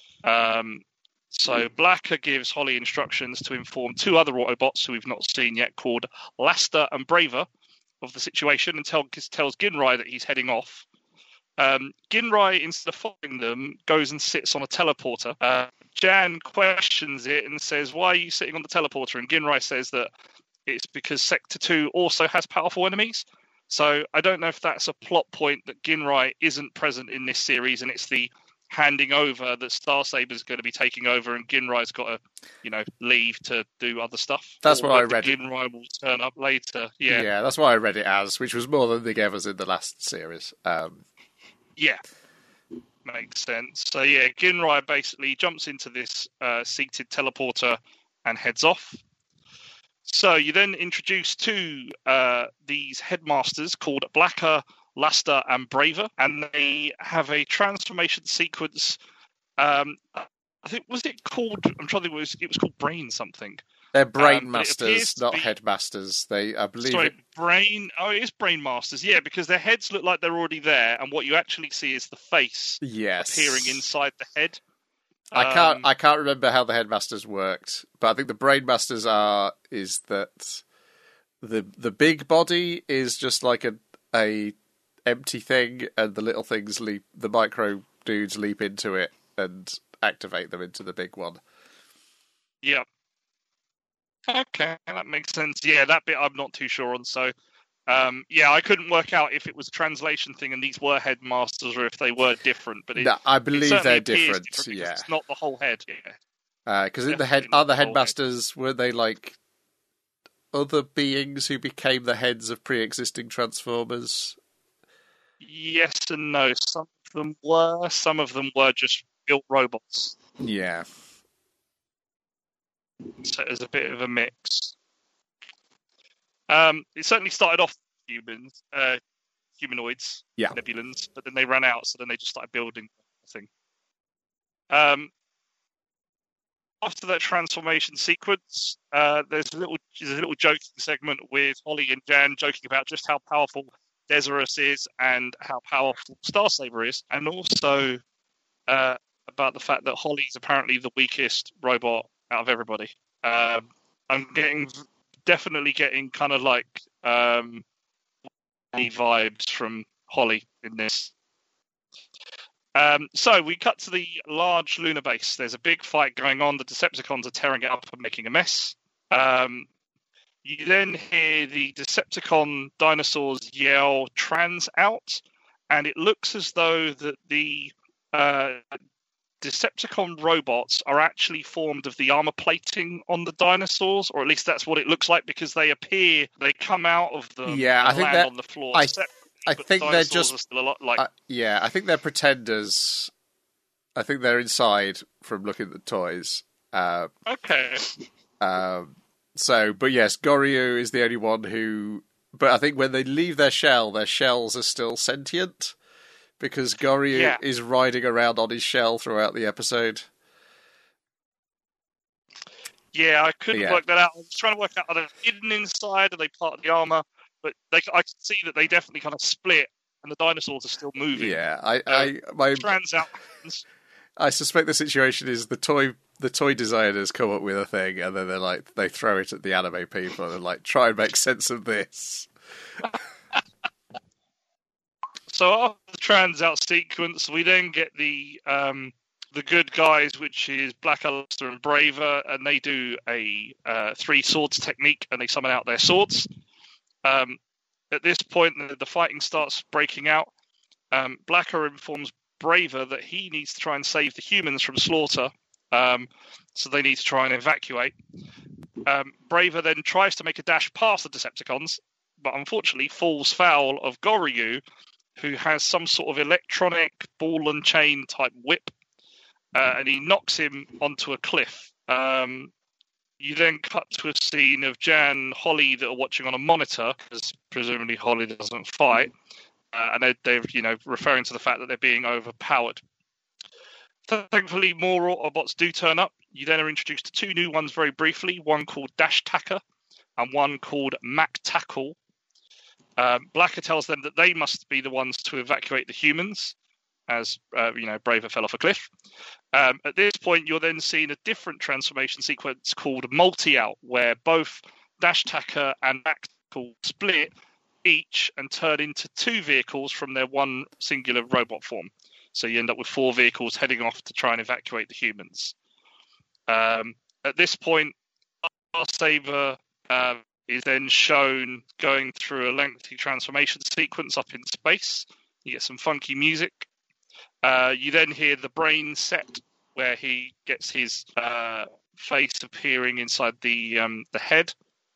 [SPEAKER 2] So Blacker gives Holly instructions to inform two other Autobots who we've not seen yet, called Laster and Braver, of the situation, and tells Ginrai that he's heading off. Ginrai, instead of following them, goes and sits on a teleporter. Jan questions it and says, "Why are you sitting on the teleporter?" And Ginrai says that it's because Sector 2 also has powerful enemies. So I don't know if that's a plot point that Ginrai isn't present in this series, and it's the handing over that Starsaber's going to be taking over, and Ginrai's got to, leave to do other stuff.
[SPEAKER 1] That's what I read.
[SPEAKER 2] Ginrai will turn up later. Yeah,
[SPEAKER 1] that's what I read it as, which was more than they gave us in the last series.
[SPEAKER 2] Yeah, makes sense. So yeah, Ginrai basically jumps into this seated teleporter and heads off. So you then introduce to these headmasters called Blacker, Laster, and Braver, and they have a transformation sequence. I think I'm trying to think. It was called Brain something.
[SPEAKER 1] They're Brain Masters, not Headmasters. I believe.
[SPEAKER 2] Sorry, Brain. Oh, it is Brain Masters. Yeah, because their heads look like they're already there, and what you actually see is the face appearing inside the head.
[SPEAKER 1] I can't remember how the Headmasters worked, but I think the Brain Masters is that the big body is just like a empty thing, and the little things the micro dudes leap into it and activate them into the big one.
[SPEAKER 2] Yeah. Okay, that makes sense. Yeah, that bit I'm not too sure on. So, I couldn't work out if it was a translation thing and these were headmasters or if they were different. But
[SPEAKER 1] I believe they're different. Yeah,
[SPEAKER 2] it's not the whole head. Yeah,
[SPEAKER 1] because in the other headmasters were they like other beings who became the heads of pre-existing Transformers?
[SPEAKER 2] Yes and no. Some of them were just built robots.
[SPEAKER 1] Yeah.
[SPEAKER 2] So there's a bit of a mix. It certainly started off humanoids,
[SPEAKER 1] Yeah.
[SPEAKER 2] Nebulans, but then they ran out, so then they just started building the thing. After that transformation sequence, there's a little joking segment with Holly and Jan joking about just how powerful Desirus is and how powerful Starsaber is, and also about the fact that Holly's apparently the weakest robot out of everybody. I'm definitely getting kind of like vibes from Holly in this. So we cut to the large lunar base. There's a big fight going on. The Decepticons are tearing it up and making a mess. You then hear the Decepticon dinosaurs yell "Trans out," and it looks as though that the Decepticon robots are actually formed of the armor plating on the dinosaurs, or at least that's what it looks like, because they come out of them and land on the floor.
[SPEAKER 1] I think they're just
[SPEAKER 2] are still a lot like.
[SPEAKER 1] I think they're pretenders. I think they're inside from looking at the toys.
[SPEAKER 2] Okay.
[SPEAKER 1] But yes, Goryu is the only one who. But I think when they leave their shells are still sentient, because Goryu is riding around on his shell throughout the episode.
[SPEAKER 2] Yeah, I couldn't work that out. I was trying to work out, are they hidden inside? Are they part of the armor? But I can see that they definitely kind of split, and the dinosaurs are still moving.
[SPEAKER 1] Yeah, I suspect the situation is the toy designers come up with a thing, and then they throw it at the anime people and try and make sense of this.
[SPEAKER 2] So after the trans out sequence, we then get the good guys, which is Black Aleister and Braver, and they do a 3 swords technique, and they summon out their swords. At this point, the fighting starts breaking out. Blacker informs Braver that he needs to try and save the humans from slaughter, so they need to try and evacuate. Braver then tries to make a dash past the Decepticons, but unfortunately falls foul of Goryu, who has some sort of electronic ball and chain type whip, and he knocks him onto a cliff. You then cut to a scene of Jan and Holly that are watching on a monitor, because presumably Holly doesn't fight, and they're referring to the fact that they're being overpowered. Thankfully, more Autobots do turn up. You then are introduced to 2 new ones very briefly, one called Dash Tacker and one called Mac Tackle. Blacker tells them that they must be the ones to evacuate the humans, as Braver fell off a cliff. At this point, you're then seeing a different transformation sequence called Multi-Out, where both Dash Tacker and Mac Tackle split each and turn into 2 vehicles from their one singular robot form. So you end up with 4 vehicles heading off to try and evacuate the humans. At this point, Starsaber is then shown going through a lengthy transformation sequence up in space. You get some funky music. You then hear the brain set, where he gets his face appearing inside the head.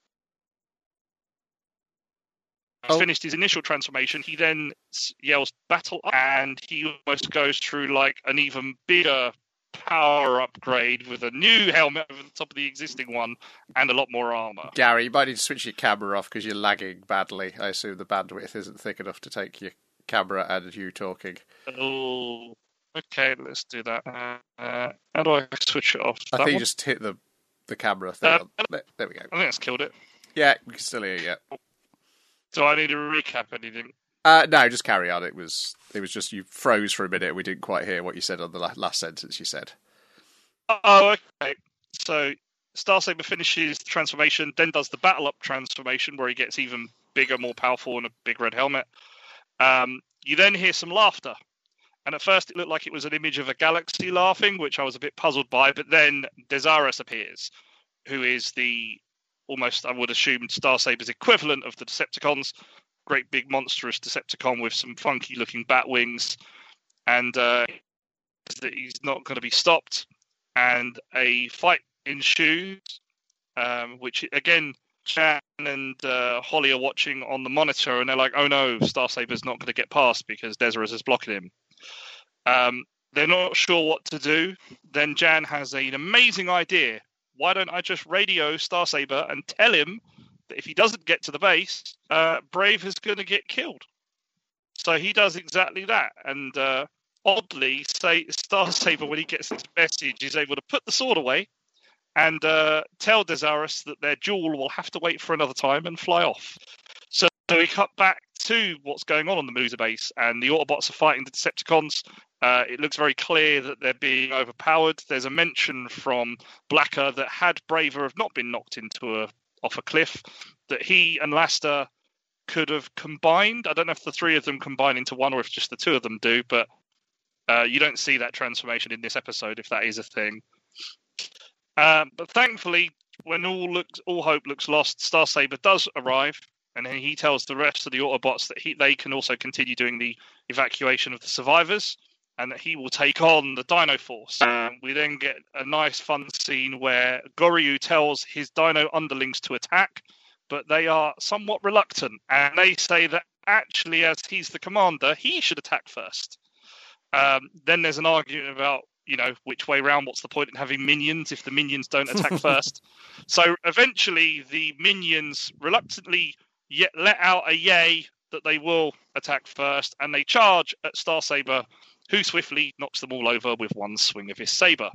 [SPEAKER 2] Finished his initial transformation, he then yells "Battle Up," and he almost goes through an even bigger power upgrade with a new helmet over the top of the existing one and a lot more armor.
[SPEAKER 1] Gary, you might need to switch your camera off because you're lagging badly. I assume the bandwidth isn't thick enough to take your camera and you talking.
[SPEAKER 2] Oh, okay, let's do that. How do I switch it off?
[SPEAKER 1] I think you just hit the camera thing. There we go.
[SPEAKER 2] I think that's killed it.
[SPEAKER 1] Yeah, we can still hear you.
[SPEAKER 2] Do I need to recap anything?
[SPEAKER 1] No, just carry on. It was just you froze for a minute and we didn't quite hear what you said on the last sentence you said.
[SPEAKER 2] Oh, okay. So Starsaber finishes the transformation, then does the Battle Up transformation where he gets even bigger, more powerful, and a big red helmet. You then hear some laughter. And at first it looked like it was an image of a galaxy laughing, which I was a bit puzzled by. But then Desirus appears, who is almost, I would assume, Starsaber's equivalent of the Decepticons. Great big monstrous Decepticon with some funky looking bat wings. And he's not going to be stopped. And a fight ensues, which again, Jan and Holly are watching on the monitor, and they're like, oh no, Starsaber's not going to get past because Desirus is blocking him. They're not sure what to do. Then Jan has an amazing idea. Why don't I just radio Starsaber and tell him that if he doesn't get to the base, Brave is going to get killed. So he does exactly that. And oddly, Starsaber, when he gets this message, is able to put the sword away and tell Desaris that their duel will have to wait for another time and fly off. So we cut back to what's going on the Medusa base, and the Autobots are fighting the Decepticons. It looks very clear that they're being overpowered. There's a mention from Blacker that had Braver have not been knocked off a cliff, that he and Laster could have combined. I don't know if the three of them combine into one or if just the two of them do, but you don't see that transformation in this episode, if that is a thing. But thankfully, when all hope looks lost, Starsaber does arrive, and then he tells the rest of the Autobots that they can also continue doing the evacuation of the survivors, and that he will take on the Dino Force. We then get a nice fun scene where Goryu tells his Dino underlings to attack, but they are somewhat reluctant, and they say that actually, as he's the commander, he should attack first. Then there's an argument about, which way round, what's the point in having minions if the minions don't attack first? So eventually the minions reluctantly let out a yay that they will attack first, and they charge at Starsaber, who swiftly knocks them all over with one swing of his saber.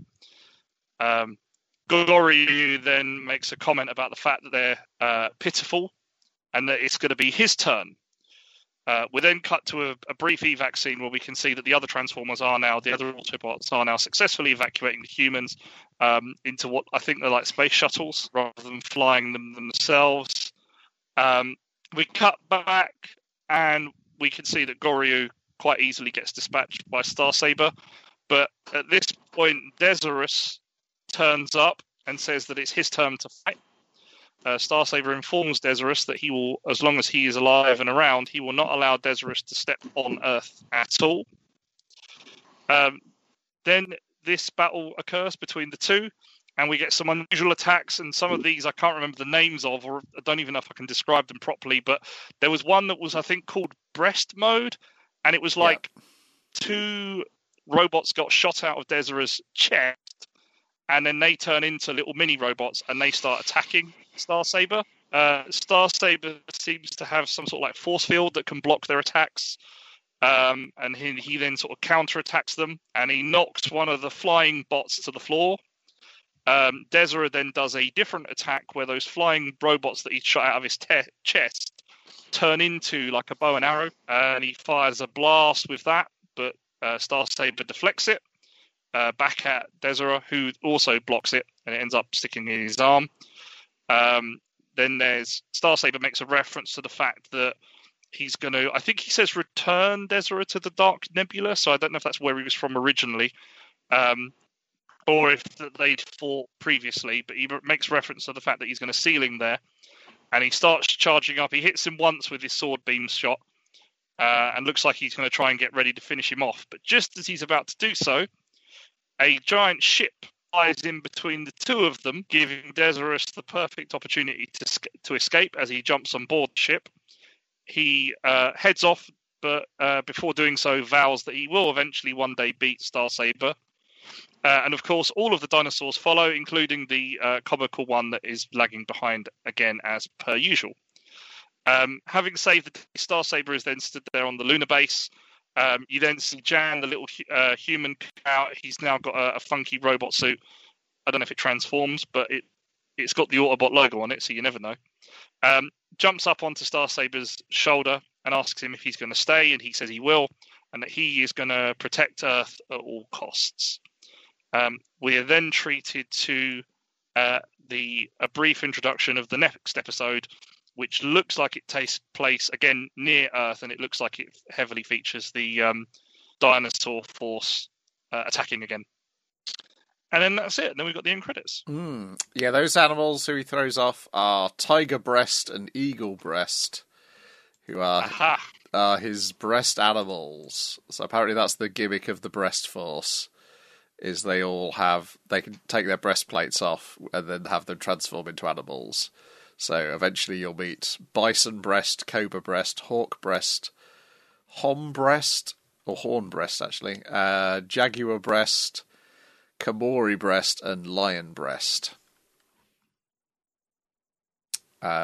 [SPEAKER 2] Goryu then makes a comment about the fact that they're pitiful and that it's going to be his turn. We then cut to a brief evac scene where we can see that the other Transformers the other Autobots are now successfully evacuating the humans into what I think they're like space shuttles rather than flying them themselves. We cut back and we can see that Goryu quite easily gets dispatched by Starsaber. But at this point, Desaris turns up and says that it's his turn to fight. Starsaber informs Desaris that he will, as long as he is alive and around, he will not allow Desaris to step on Earth at all. Then this battle occurs between the two, and we get some unusual attacks, and some of these I can't remember the names of, or I don't even know if I can describe them properly, but there was one that was, I think, called Breast Mode, and it was like two robots got shot out of Desaris' chest, and then they turn into little mini robots, and they start attacking Starsaber. Starsaber seems to have some sort of like force field that can block their attacks, and he then sort of counterattacks them, and he knocks one of the flying bots to the floor. Deseret then does a different attack where those flying robots that he shot out of his chest turn into like a bow and arrow, and he fires a blast with that, but Starsaber deflects it back at Deseret, who also blocks it, and it ends up sticking in his arm. Then there's Starsaber makes a reference to the fact that he's going to, I think he says, return Deseret to the Dark Nebula, so I don't know if that's where he was from originally, or if they'd fought previously, but he makes reference to the fact that he's going to seal him there, and he starts charging up. He hits him once with his sword beam shot, and looks like he's going to try and get ready to finish him off, but just as he's about to do so, a giant ship flies in between the two of them, giving Desaris the perfect opportunity to escape as he jumps on board the ship. He heads off, but before doing so, vows that he will eventually one day beat Starsaber. And of course, all of the dinosaurs follow, including the comical one that is lagging behind again, as per usual. Having saved the day, Starsaber is then stood there on the lunar base. You then see Jan, the little human, out. He's now got a funky robot suit. I don't know if it transforms, but it's got the Autobot logo on it, so you never know. Jumps up onto Starsaber's shoulder and asks him if he's going to stay, and he says he will, and that he is going to protect Earth at all costs. We are then treated to a brief introduction of the next episode, which looks like it takes place, again, near Earth, and it looks like it heavily features the dinosaur force attacking again. And then that's it. Then we've got the end credits.
[SPEAKER 1] Yeah, those animals who he throws off are Tiger Breast and Eagle Breast, who are his breast animals. So apparently that's the gimmick of the Breast Force, is they can take their breastplates off and then have them transform into animals. So eventually you'll meet Bison Breast, Cobra Breast, Hawk Breast, Horn Breast, actually, Jaguar Breast, Kamori Breast, and Lion Breast.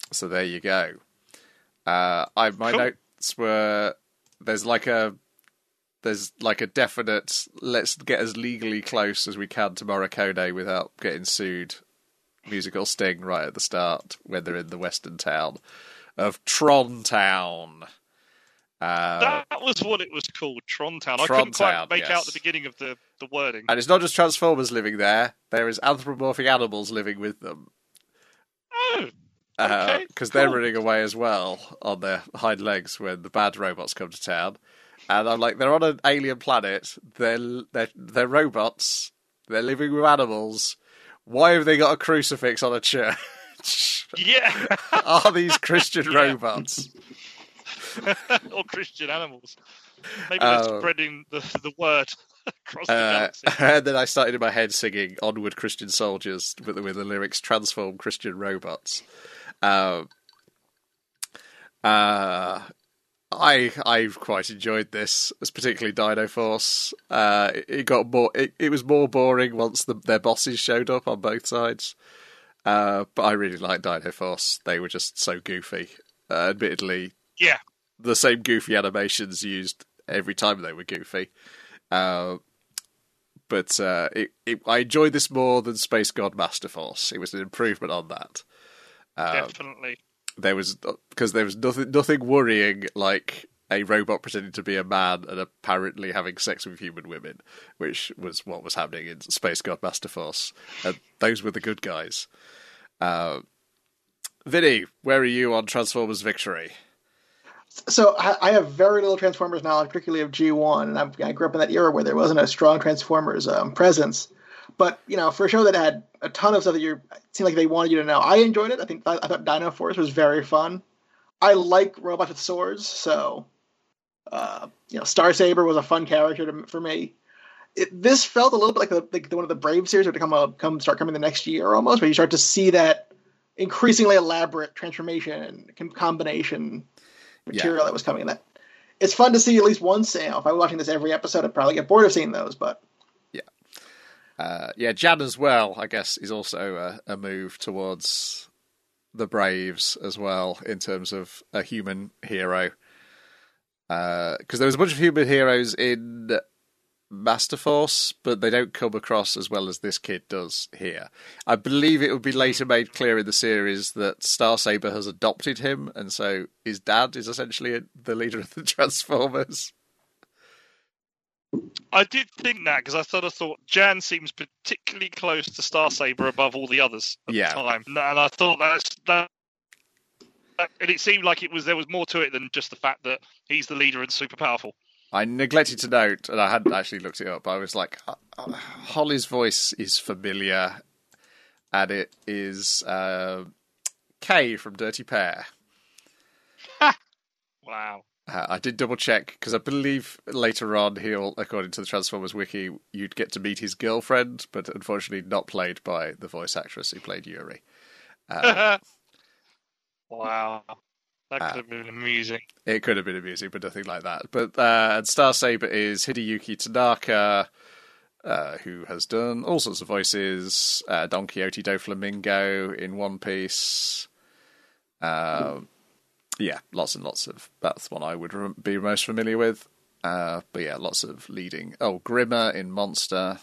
[SPEAKER 1] So there you go. My
[SPEAKER 2] Cool.
[SPEAKER 1] notes were there's like a definite let's get as legally close as we can to Morricone without getting sued musical sting right at the start when they're in the western town of Tron Town.
[SPEAKER 2] That was what it was called, Tron Town. I
[SPEAKER 1] Tron
[SPEAKER 2] couldn't quite
[SPEAKER 1] Town,
[SPEAKER 2] make
[SPEAKER 1] yes.
[SPEAKER 2] out the beginning of the wording.
[SPEAKER 1] And it's not just Transformers living there. There is anthropomorphic animals living with them.
[SPEAKER 2] Oh, okay.
[SPEAKER 1] Because they're running away as well on their hind legs when the bad robots come to town. And I'm like, they're on an alien planet. They're robots. They're living with animals. Why have they got a crucifix on a church?
[SPEAKER 2] Yeah.
[SPEAKER 1] Are these Christian robots?
[SPEAKER 2] Or Christian animals. Maybe they're spreading the word across the galaxy.
[SPEAKER 1] And then I started in my head singing "Onward, Christian Soldiers" with the lyrics "Transform Christian robots." I quite enjoyed this, particularly Dino Force. It was more boring once their bosses showed up on both sides. But I really liked Dino Force. They were just so goofy. Admittedly,
[SPEAKER 2] Yeah.
[SPEAKER 1] the same goofy animations used every time they were goofy. But I enjoyed this more than Space God Master Force. It was an improvement on that.
[SPEAKER 2] Definitely.
[SPEAKER 1] There was nothing worrying like a robot pretending to be a man and apparently having sex with human women, which was what was happening in Space God Master Force. And those were the good guys. Vinny, where are you on Transformers Victory?
[SPEAKER 3] So I have very little Transformers knowledge, particularly of G1, and I grew up in that era where there wasn't a strong Transformers presence. But for a show that had a ton of stuff that it seemed like they wanted you to know, I enjoyed it. I thought Dino Force was very fun. I like robots with swords, so Star Saber was a fun character for me. This felt a little bit like one of the Brave series would start coming the next year almost, where you start to see that increasingly elaborate transformation and combination material that was coming in. That it's fun to see at least once. If I were watching this every episode, I'd probably get bored of seeing those. But
[SPEAKER 1] Jan as well, I guess, is also a move towards the Braves as well in terms of a human hero. Because there was a bunch of human heroes in Master Force, but they don't come across as well as this kid does here. I believe it would be later made clear in the series that Starsaber has adopted him, and so his dad is essentially the leader of the Transformers.
[SPEAKER 2] I did think that because I thought Jan seems particularly close to Starsaber above all the others at the time, and I thought that, and it seemed like there was more to it than just the fact that he's the leader and super powerful. I
[SPEAKER 1] neglected to note, and I hadn't actually looked it up, I was like, Holly's voice is familiar, and it is Kay from Dirty Pair.
[SPEAKER 2] Wow.
[SPEAKER 1] I did double check, because I believe later on according to the Transformers wiki, you'd get to meet his girlfriend, but unfortunately not played by the voice actress who played Yuri.
[SPEAKER 2] Wow. That could have been amusing. It
[SPEAKER 1] could have been amusing, but nothing like that. But and Starsaber is Hideyuki Tanaka, who has done all sorts of voices. Don Quixote Doflamingo in One Piece. Lots and lots of... That's one I would be most familiar with. But yeah, lots of leading... Oh, Grimmer in Monster.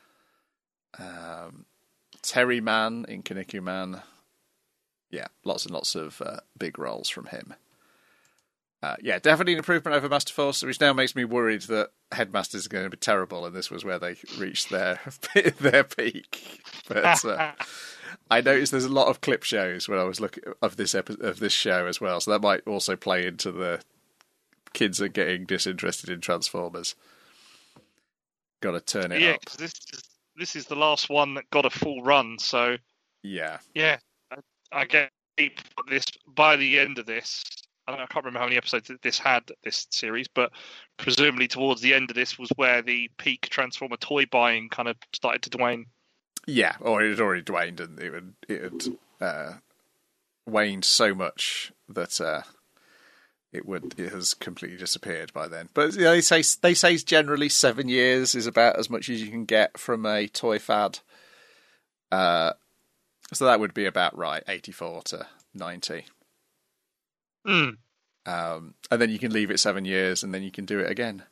[SPEAKER 1] Terry Man in Kinnikuman. Man. Yeah, lots and lots of big roles from him. Definitely an improvement over Master Force, which now makes me worried that Headmasters are going to be terrible, and this was where they reached their peak. But I noticed there's a lot of clip shows when I was looking of this show as well, so that might also play into the kids are getting disinterested in Transformers. Got to turn it up.
[SPEAKER 2] Yeah, because this is the last one that got a full run, so yeah. I get this by the end of this. I can't remember how many episodes this had, this series, but presumably towards the end of this was where the peak Transformer toy buying kind of started to wane.
[SPEAKER 1] Yeah, or it had already waned, and it had waned so much that it has completely disappeared by then. But they say generally 7 years is about as much as you can get from a toy fad. So that would be about right, 84 to 90.
[SPEAKER 2] Mm.
[SPEAKER 1] And then you can leave it 7 years, and then you can do it again.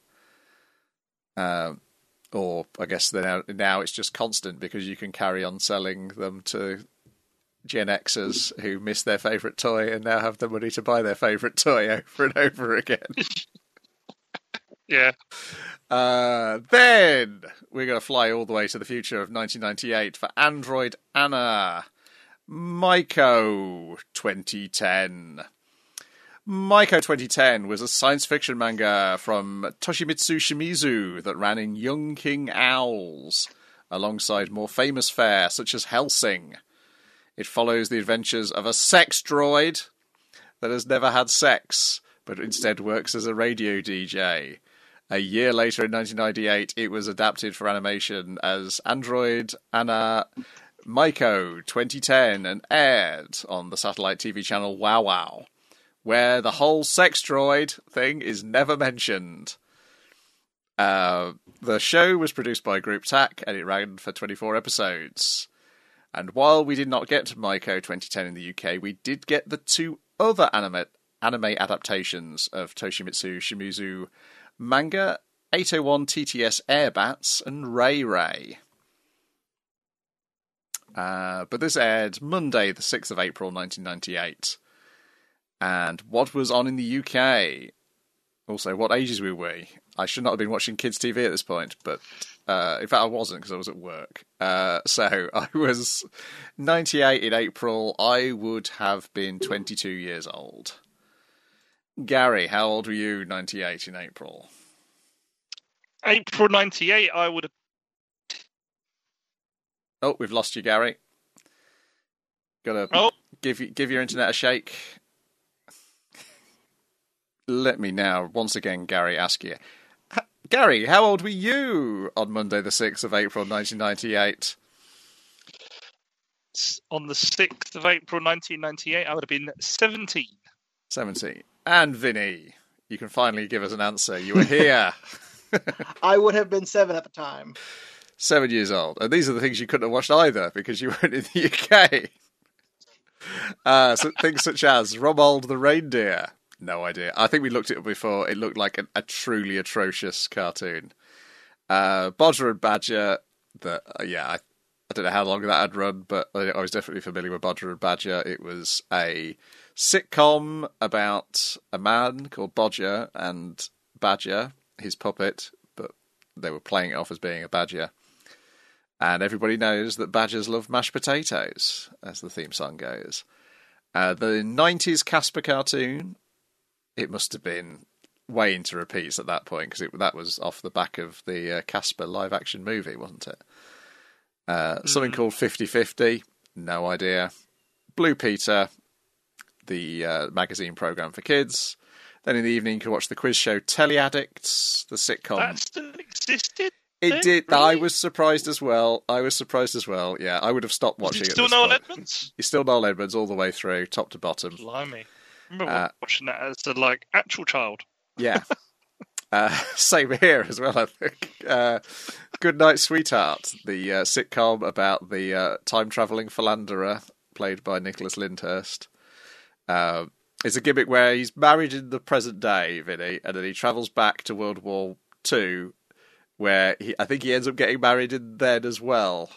[SPEAKER 1] Or I guess now it's just constant because you can carry on selling them to Gen Xers who miss their favourite toy and now have the money to buy their favourite toy over and over again.
[SPEAKER 2] Yeah.
[SPEAKER 1] Then we're going to fly all the way to the future of 1998 for Android Anna, Maiko 2010. Maiko 2010 was a science fiction manga from Toshimitsu Shimizu that ran in Young King Owls, alongside more famous fare such as Hellsing. It follows the adventures of a sex droid that has never had sex, but instead works as a radio DJ. A year later, in 1998, it was adapted for animation as Android Anna Maiko 2010 and aired on the satellite TV channel Wow Wow, where the whole sex droid thing is never mentioned. The show was produced by Group TAC, and it ran for 24 episodes. And while we did not get Maiko 2010 in the UK, we did get the two other anime adaptations of Toshimitsu Shimizu manga, 801 TTS Airbats and Ray Ray. But this aired Monday, the 6th of April, 1998. And what was on in the UK? Also, what ages were we? I should not have been watching kids' TV at this point, but in fact I wasn't because I was at work. So I was 98 in April. I would have been 22 years old. Gary, how old were you 98 in April?
[SPEAKER 2] April 98, I would have...
[SPEAKER 1] Oh, we've lost you, Gary. Gotta give your internet a shake. Let me now, once again, Gary, ask you. Gary, how old were you on Monday the 6th of April 1998?
[SPEAKER 2] On the 6th of April 1998, I would have been 17.
[SPEAKER 1] 17. And Vinny, you can finally give us an answer. You were here.
[SPEAKER 3] I would have been 7 at the time.
[SPEAKER 1] 7 years old. And these are the things you couldn't have watched either because you weren't in the UK. So things such as Romuald the Reindeer. No idea. I think we looked at it before. It looked like a truly atrocious cartoon. Bodger and Badger. I don't know how long that had run, but I was definitely familiar with Bodger and Badger. It was a sitcom about a man called Bodger and Badger, his puppet, but they were playing it off as being a badger. And everybody knows that badgers love mashed potatoes, as the theme song goes. The 90s Casper cartoon, it must have been way into repeats at that point, because that was off the back of the Casper live-action movie, wasn't it? Something called 50/50, no idea. Blue Peter, the magazine programme for kids. Then in the evening you could watch the quiz show Teleaddicts, the sitcom.
[SPEAKER 2] That still existed?
[SPEAKER 1] It did.
[SPEAKER 2] Really?
[SPEAKER 1] I was surprised as well. Yeah, I would have stopped watching it.
[SPEAKER 2] Still Noel Edmonds?
[SPEAKER 1] He's still Noel Edmonds all the way through, top to bottom.
[SPEAKER 2] Blimey. I remember watching that as a actual child.
[SPEAKER 1] Yeah. Same here as well, I think. Good Night, Sweetheart, the sitcom about the time-travelling philanderer played by Nicholas Lyndhurst. It's a gimmick where he's married in the present day, Vinny, and then he travels back to World War II, where I think he ends up getting married in then as well.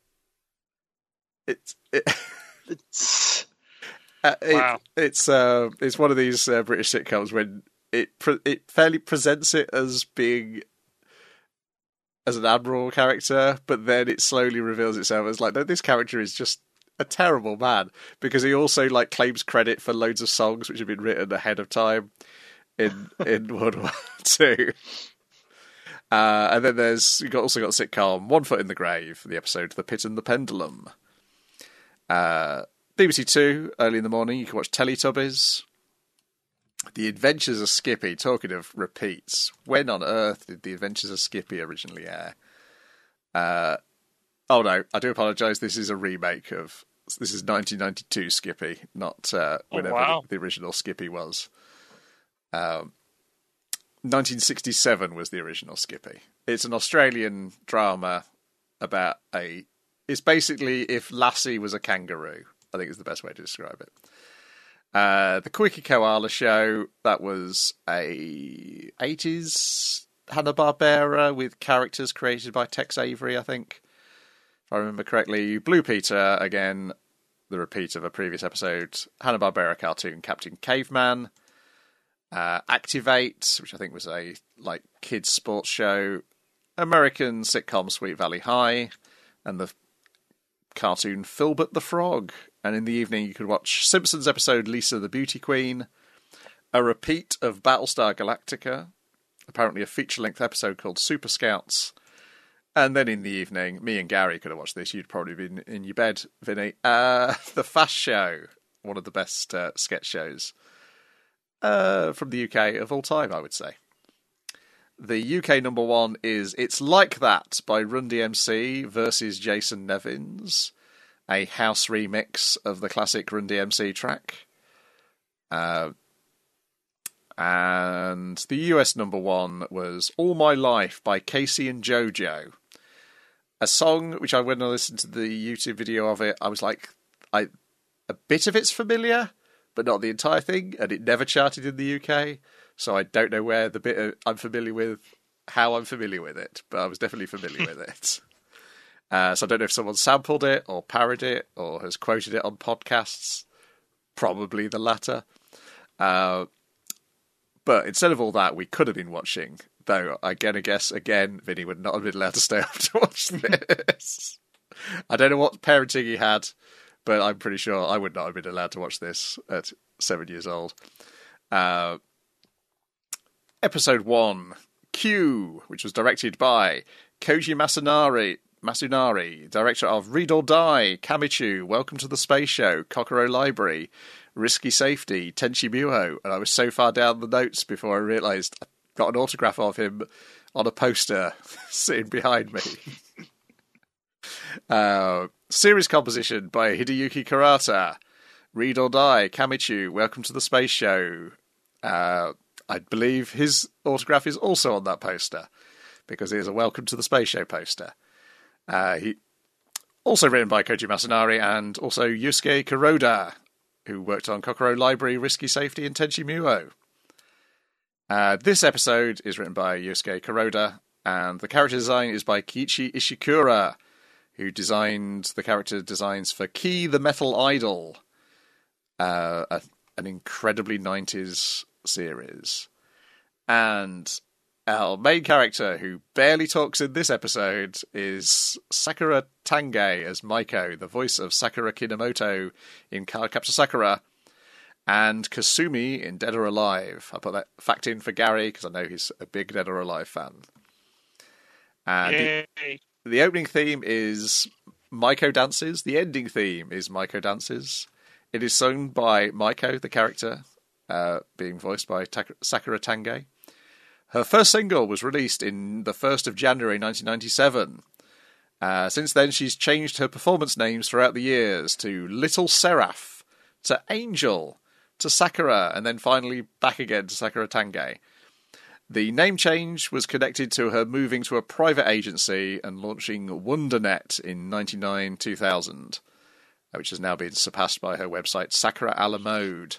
[SPEAKER 2] Wow.
[SPEAKER 1] It's one of these British sitcoms when it fairly presents it as being as an admiral character, but then it slowly reveals itself as no, this character is just a terrible man, because he also claims credit for loads of songs which have been written ahead of time in World War II. And then you've also got the sitcom One Foot in the Grave, the episode The Pit and the Pendulum. BBC Two, early in the morning, you can watch Teletubbies. The Adventures of Skippy, talking of repeats. When on earth did The Adventures of Skippy originally air? Oh no, I do apologise, this is a remake of... This is 1992 Skippy, not whenever the original Skippy was. 1967 was the original Skippy. It's an Australian drama about it's basically if Lassie was a kangaroo, I think is the best way to describe it. The Quickie Koala Show, that was a 80s Hanna-Barbera with characters created by Tex Avery, I think, if I remember correctly. Blue Peter, again, the repeat of a previous episode. Hanna-Barbera cartoon Captain Caveman. Activate, which I think was a kids sports show. American sitcom Sweet Valley High. And the cartoon Filbert the Frog. And in the evening you could watch Simpsons episode Lisa the Beauty Queen. A repeat of Battlestar Galactica. Apparently a feature-length episode called Super Scouts. And then in the evening, me and Gary could have watched this. You'd probably been in your bed, Vinny. The Fast Show, one of the best sketch shows from the UK of all time, I would say. The UK number one is It's Like That by Run DMC versus Jason Nevins, a house remix of the classic Run DMC track. And the US number one was All My Life by Casey and JoJo. A song which when I listened to the YouTube video of it, I was like, a bit of it's familiar, but not the entire thing, and it never charted in the UK, so I don't know where the bit I'm familiar with, how I'm familiar with it, but I was definitely familiar with it. So I don't know if someone sampled it, or parodied it, or has quoted it on podcasts. Probably the latter. But instead of all that, we could have been watching, though I'm going to guess, again, Vinny would not have been allowed to stay up to watch this. I don't know what parenting he had, but I'm pretty sure I would not have been allowed to watch this at 7 years old. Episode 1, Q, which was directed by Koji Masunari, director of Read or Die, Kamichu, Welcome to the Space Show, Kokoro Library, Risky Safety, Tenchi Muho, and I was so far down the notes before I realised I got an autograph of him on a poster sitting behind me. Series composition by Hideyuki Kurata, Read or Die, Kamichu, Welcome to the Space Show. I believe his autograph is also on that poster, because it is a Welcome to the Space Show poster. He also written by Koji Masunari and also Yusuke Kuroda, who worked on Kokoro Library, Risky Safety, and Tenchi Muo. This episode is written by Yusuke Kuroda, and the character design is by Kiichi Ishikura, who designed the character designs for Key the Metal Idol, an incredibly 90s series. And our main character, who barely talks in this episode, is Sakura Tange as Maiko, the voice of Sakura Kinomoto in Cardcaptor Sakura, and Kasumi in Dead or Alive. I put that fact in for Gary, because I know he's a big Dead or Alive fan. And the opening theme is Maiko Dances. The ending theme is Maiko Dances. It is sung by Maiko, the character, being voiced by Sakura Tange. Her first single was released in the 1st of January 1997. Since then, she's changed her performance names throughout the years to Little Seraph, to Angel, to Sakura, and then finally back again to Sakura Tange. The name change was connected to her moving to a private agency and launching WonderNet in 1999-2000, which has now been surpassed by her website Sakura a la Mode.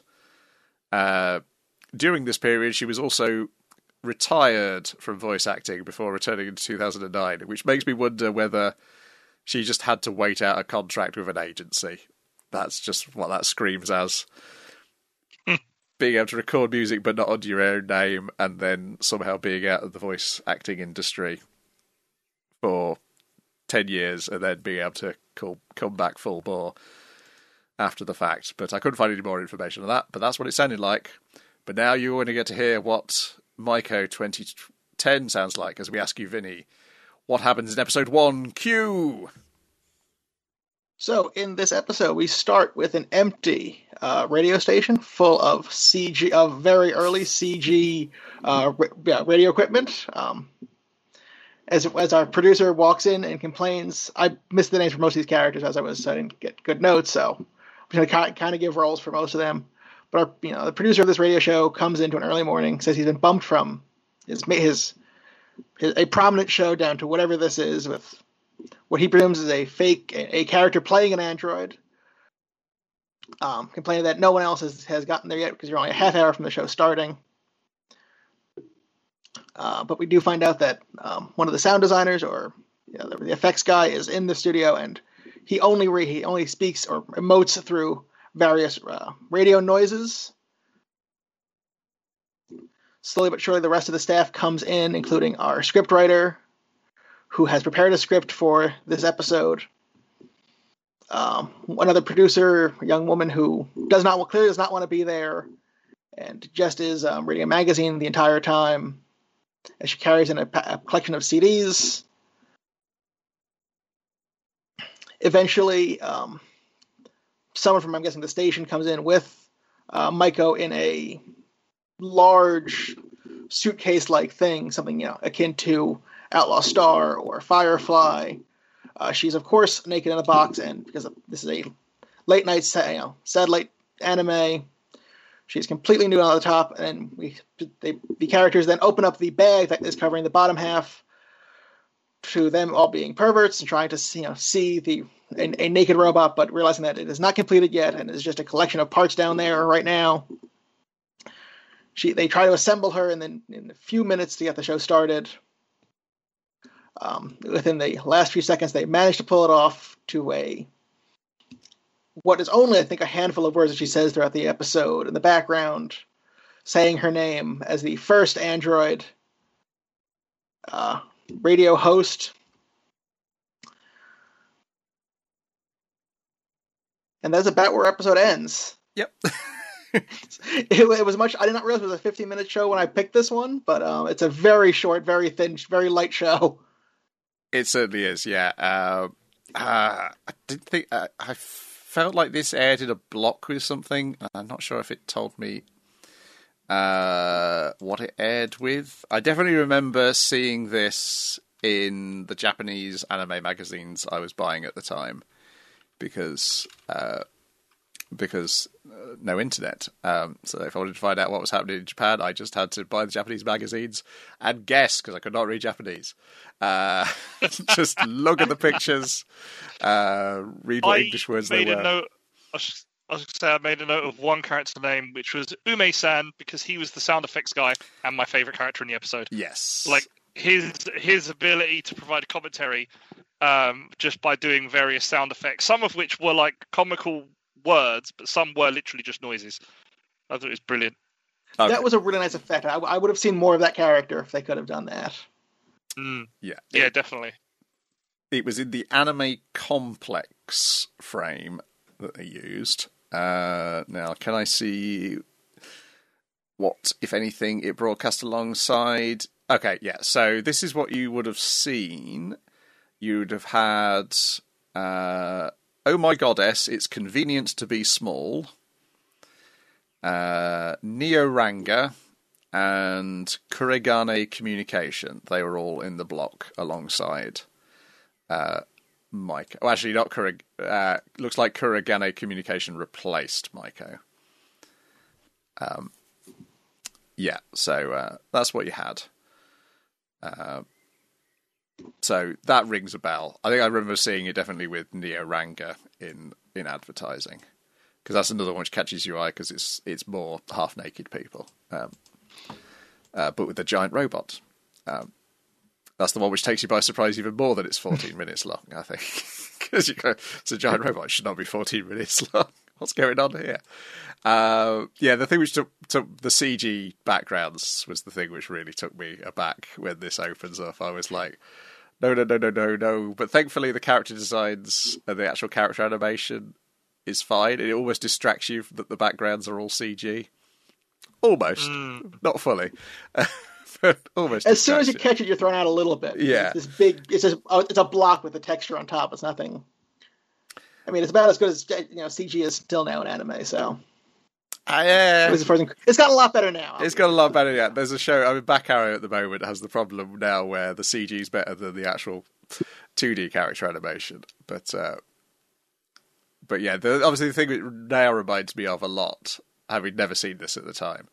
[SPEAKER 1] During this period, she was also retired from voice acting before returning in 2009, which makes me wonder whether she just had to wait out a contract with an agency. That's just what that screams as. Being able to record music but not under your own name, and then somehow being out of the voice acting industry for 10 years and then being able to come back full bore after the fact. But I couldn't find any more information on that, but that's what it sounded like. But now you're going to get to hear what Maiko 2010 sounds like as we ask you, Vinny, what happens in episode 1, Q?
[SPEAKER 3] So in this episode, we start with an empty radio station full of CG, of very early CG radio equipment. As our producer walks in and complains, I missed the names for most of these characters as I didn't get good notes, so I'm going to kind of give roles for most of them. But the producer of this radio show comes into an early morning, says he's been bumped from a prominent show down to whatever this is, with what he presumes is a character playing an android. complaining that no one else has gotten there yet because you're only a half hour from the show starting. But we do find out that one of the sound designers, or the effects guy, is in the studio, and he only speaks or emotes through various radio noises. Slowly but surely, the rest of the staff comes in, including our scriptwriter, who has prepared a script for this episode. Another producer, a young woman who clearly does not want to be there, and just is reading a magazine the entire time, as she carries in a collection of CDs. Eventually, someone from, I'm guessing, the station comes in with Maiko in a large suitcase-like thing, something akin to Outlaw Star or Firefly. She's of course naked in a box, and because this is a late night satellite anime, she's completely nude on the top. And the characters then open up the bag that is covering the bottom half to them all being perverts and trying to see a naked robot, but realizing that it is not completed yet and is just a collection of parts down there right now. They try to assemble her, and then in a few minutes to get the show started, within the last few seconds, they manage to pull it off to what is only, I think, a handful of words that she says throughout the episode in the background, saying her name as the first android radio host. And that's about where our episode ends.
[SPEAKER 1] Yep.
[SPEAKER 3] It was much. I did not realize it was a 15-minute show when I picked this one, but it's a very short, very thin, very light show.
[SPEAKER 1] It certainly is, yeah. I didn't think I felt like this aired in a block with something. I'm not sure if it told me what it aired with. I definitely remember seeing this in the Japanese anime magazines I was buying at the time, because no internet. So if I wanted to find out what was happening in Japan, I just had to buy the Japanese magazines and guess, because I could not read Japanese. Just look at the pictures, read what English words they were.
[SPEAKER 2] I was going to say I made a note of one character name, which was Ume-san, because he was the sound effects guy and my favourite character in the episode.
[SPEAKER 1] Yes.
[SPEAKER 2] Like, his ability to provide commentary just by doing various sound effects, some of which were like comical words, but some were literally just noises. I thought it was brilliant.
[SPEAKER 3] Okay. That was a really nice effect. I would have seen more of that character if they could have done that.
[SPEAKER 2] Yeah, definitely.
[SPEAKER 1] It was in the Anime Complex frame that they used. Now, can I see what, if anything, it broadcast alongside? Okay, yeah, so this is what you would have seen. You would have had Oh My Goddess, It's Convenient to Be Small, Neoranga, and Kuregane Communication. They were all in the block alongside Maiko. Oh, actually, not looks like Kuregane Communication replaced Maiko. Yeah, so that's what you had. So that rings a bell. I think I remember seeing it definitely with Neoranga in advertising, because that's another one which catches your eye because it's more half naked people, but with a giant robot. That's the one which takes you by surprise even more than it's 14 minutes long, I think, because you go, it's a giant robot. It should not be 14 minutes long. What's going on here? Yeah, the thing which took the CG backgrounds was the thing which really took me aback when this opens up. I was like, no. But thankfully, the character designs and the actual character animation is fine. It almost distracts you that the backgrounds are all CG. Almost. Not fully. But almost.
[SPEAKER 3] As soon as you catch it, you're thrown out a little bit.
[SPEAKER 1] Yeah.
[SPEAKER 3] It's a block with the texture on top. It's nothing. I mean, it's about as good as CG is still now in anime, so. It's got a lot better now.
[SPEAKER 1] It's got a lot better, yeah. There's a show, Back Arrow at the moment has the problem now where the CG is better than the actual 2D character animation. But yeah, obviously the thing that now reminds me of a lot, having never seen this at the time,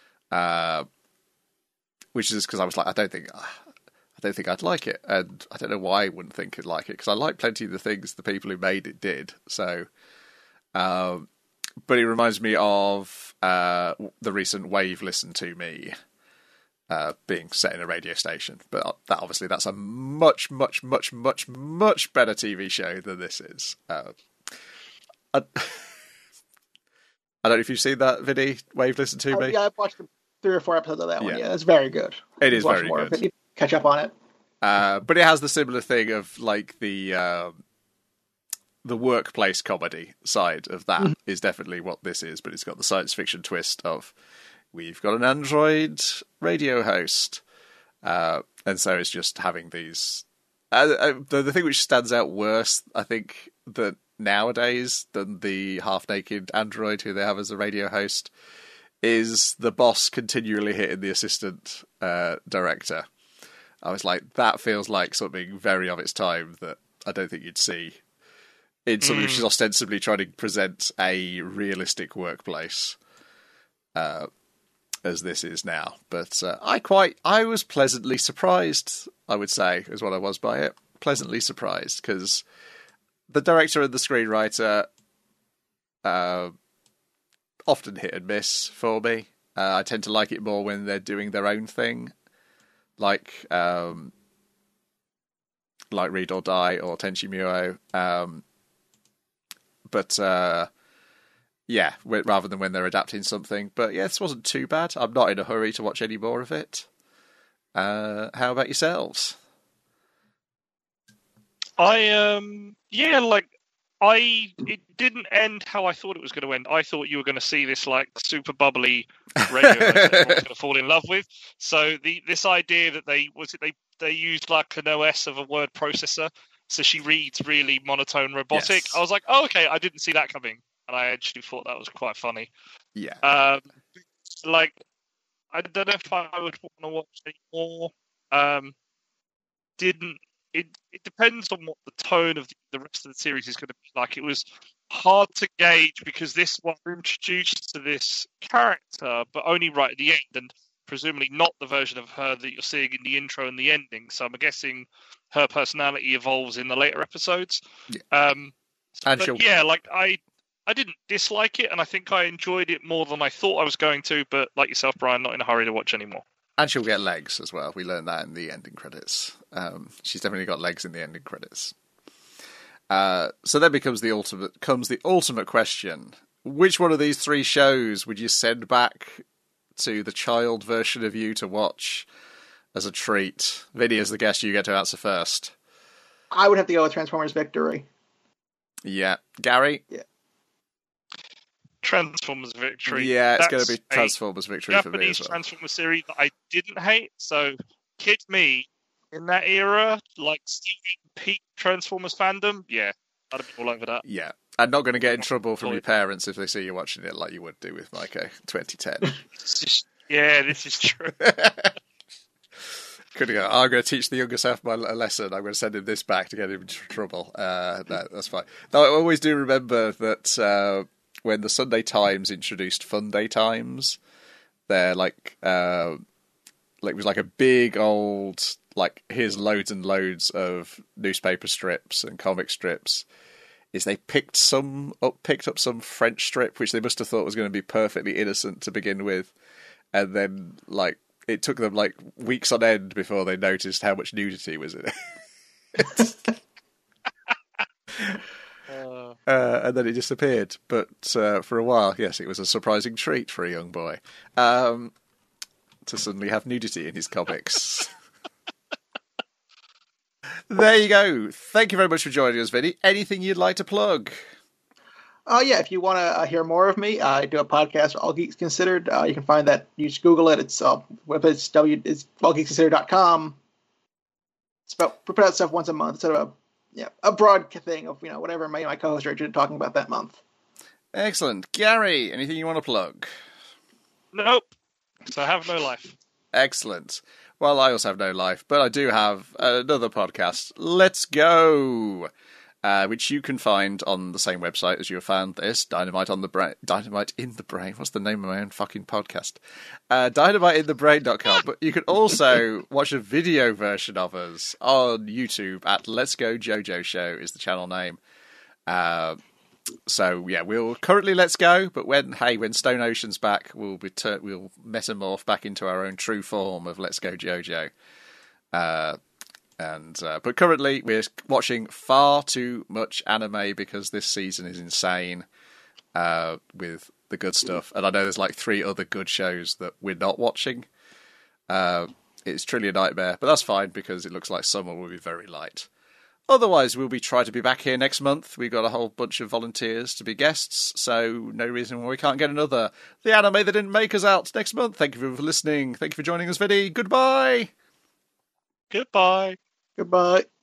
[SPEAKER 1] which is because I was like, I don't think I'd like it, and I don't know why I wouldn't think I'd like it, because I like plenty of the things the people who made it did. So but it reminds me of the recent Wave Listen to Me being set in a radio station. But that's a much, much, much, much, much better TV show than this is. I don't know if you've seen that, Vinny, Wave Listen to Me.
[SPEAKER 3] Yeah, I've watched 3 or 4 episodes of that one.
[SPEAKER 1] Yeah.
[SPEAKER 3] Yeah, it's very good.
[SPEAKER 1] It is very good.
[SPEAKER 3] But you catch up on it.
[SPEAKER 1] But it has the similar thing of like the workplace comedy side of that is definitely what this is, but it's got the science fiction twist of we've got an android radio host. And so it's just having these... the thing which stands out worse, I think, that nowadays than the half-naked android who they have as a radio host is the boss continually hitting the assistant director. I was like, that feels like something very of its time that I don't think you'd see in something which is ostensibly trying to present a realistic workplace as this is now. But I was pleasantly surprised, I would say, is what I was by it. Pleasantly surprised, because the director and the screenwriter often hit and miss for me. I tend to like it more when they're doing their own thing, like Read or Die or Tenchi Muyo. But rather than when they're adapting something. But yeah, this wasn't too bad. I'm not in a hurry to watch any more of it. How about yourselves?
[SPEAKER 2] It didn't end how I thought it was going to end. I thought you were going to see this like super bubbly radio that everyone's going to fall in love with. So this idea that they used like an OS of a word processor, so she reads really monotone robotic. Yes. I was like, oh, okay, I didn't see that coming, and I actually thought that was quite funny.
[SPEAKER 1] Yeah.
[SPEAKER 2] I don't know if I would want to watch any more. It depends on what the tone of the rest of the series is going to be like. It was hard to gauge because this was introduced to this character, but only right at the end, and presumably not the version of her that you're seeing in the intro and the ending. So I'm guessing her personality evolves in the later episodes.
[SPEAKER 1] Yeah.
[SPEAKER 2] I didn't dislike it, and I think I enjoyed it more than I thought I was going to. But like yourself, Brian, not in a hurry to watch anymore.
[SPEAKER 1] And she'll get legs as well. We learned that in the ending credits. She's definitely got legs in the ending credits. So then comes the ultimate question. Which one of these 3 shows would you send back to the child version of you to watch as a treat? Vinny, as the guest, you get to answer first.
[SPEAKER 3] I would have to go with Transformers Victory.
[SPEAKER 1] Yeah. Gary?
[SPEAKER 3] Yeah.
[SPEAKER 2] Transformers Victory.
[SPEAKER 1] Yeah, it's going to be Transformers Victory for me as well.
[SPEAKER 2] Japanese Transformers series that I didn't hate. So, kid me, in that era, like peak Transformers fandom, yeah, I'd have been all over that.
[SPEAKER 1] Yeah, I'm not going to get in trouble from your parents if they see you watching it like you would do with Maiko 2010.
[SPEAKER 2] This is true.
[SPEAKER 1] Could go, I'm going to teach the younger self a lesson. I'm going to send him this back to get him into trouble. No, that's fine. Though I always do remember that when the Sunday Times introduced Fun Day Times, they're like it was like a big old, like, here's loads and loads of newspaper strips and comic strips. Is they picked up some French strip which they must have thought was going to be perfectly innocent to begin with, and then like it took them like weeks on end before they noticed how much nudity was in it. And then it disappeared. But for a while, yes, it was a surprising treat for a young boy to suddenly have nudity in his comics. There you go. Thank you very much for joining us, Vinny. Anything you'd like to plug?
[SPEAKER 3] Yeah, if you want to hear more of me, I do a podcast, All Geeks Considered. You can find that. You just Google it. It's allgeeksconsidered.com. It's about, we put out stuff once a month. It's sort of a broad thing of whatever my co-host are talking about that month.
[SPEAKER 1] Excellent. Gary, anything you want to plug?
[SPEAKER 2] Nope. So I have no life.
[SPEAKER 1] Excellent. Well, I also have no life, but I do have another podcast, Let's Go, which you can find on the same website as you have found this, Dynamite in the Brain. What's the name of my own fucking podcast? DynamiteInTheBrain.com. But you can also watch a video version of us on YouTube at Let's Go JoJo Show is the channel name. So yeah, we'll currently Let's Go, but when Stone Ocean's back, we'll metamorph back into our own true form of Let's Go JoJo. But currently we're watching far too much anime because this season is insane with the good stuff, and I know there's like 3 other good shows that we're not watching. It's truly a nightmare, but that's fine because it looks like summer will be very light. Otherwise, we'll be trying to be back here next month. We've got a whole bunch of volunteers to be guests, so no reason why we can't get another The Anime That Didn't Make Us out next month. Thank you for listening. Thank you for joining us, Vinny. Goodbye.
[SPEAKER 2] Goodbye.
[SPEAKER 3] Goodbye.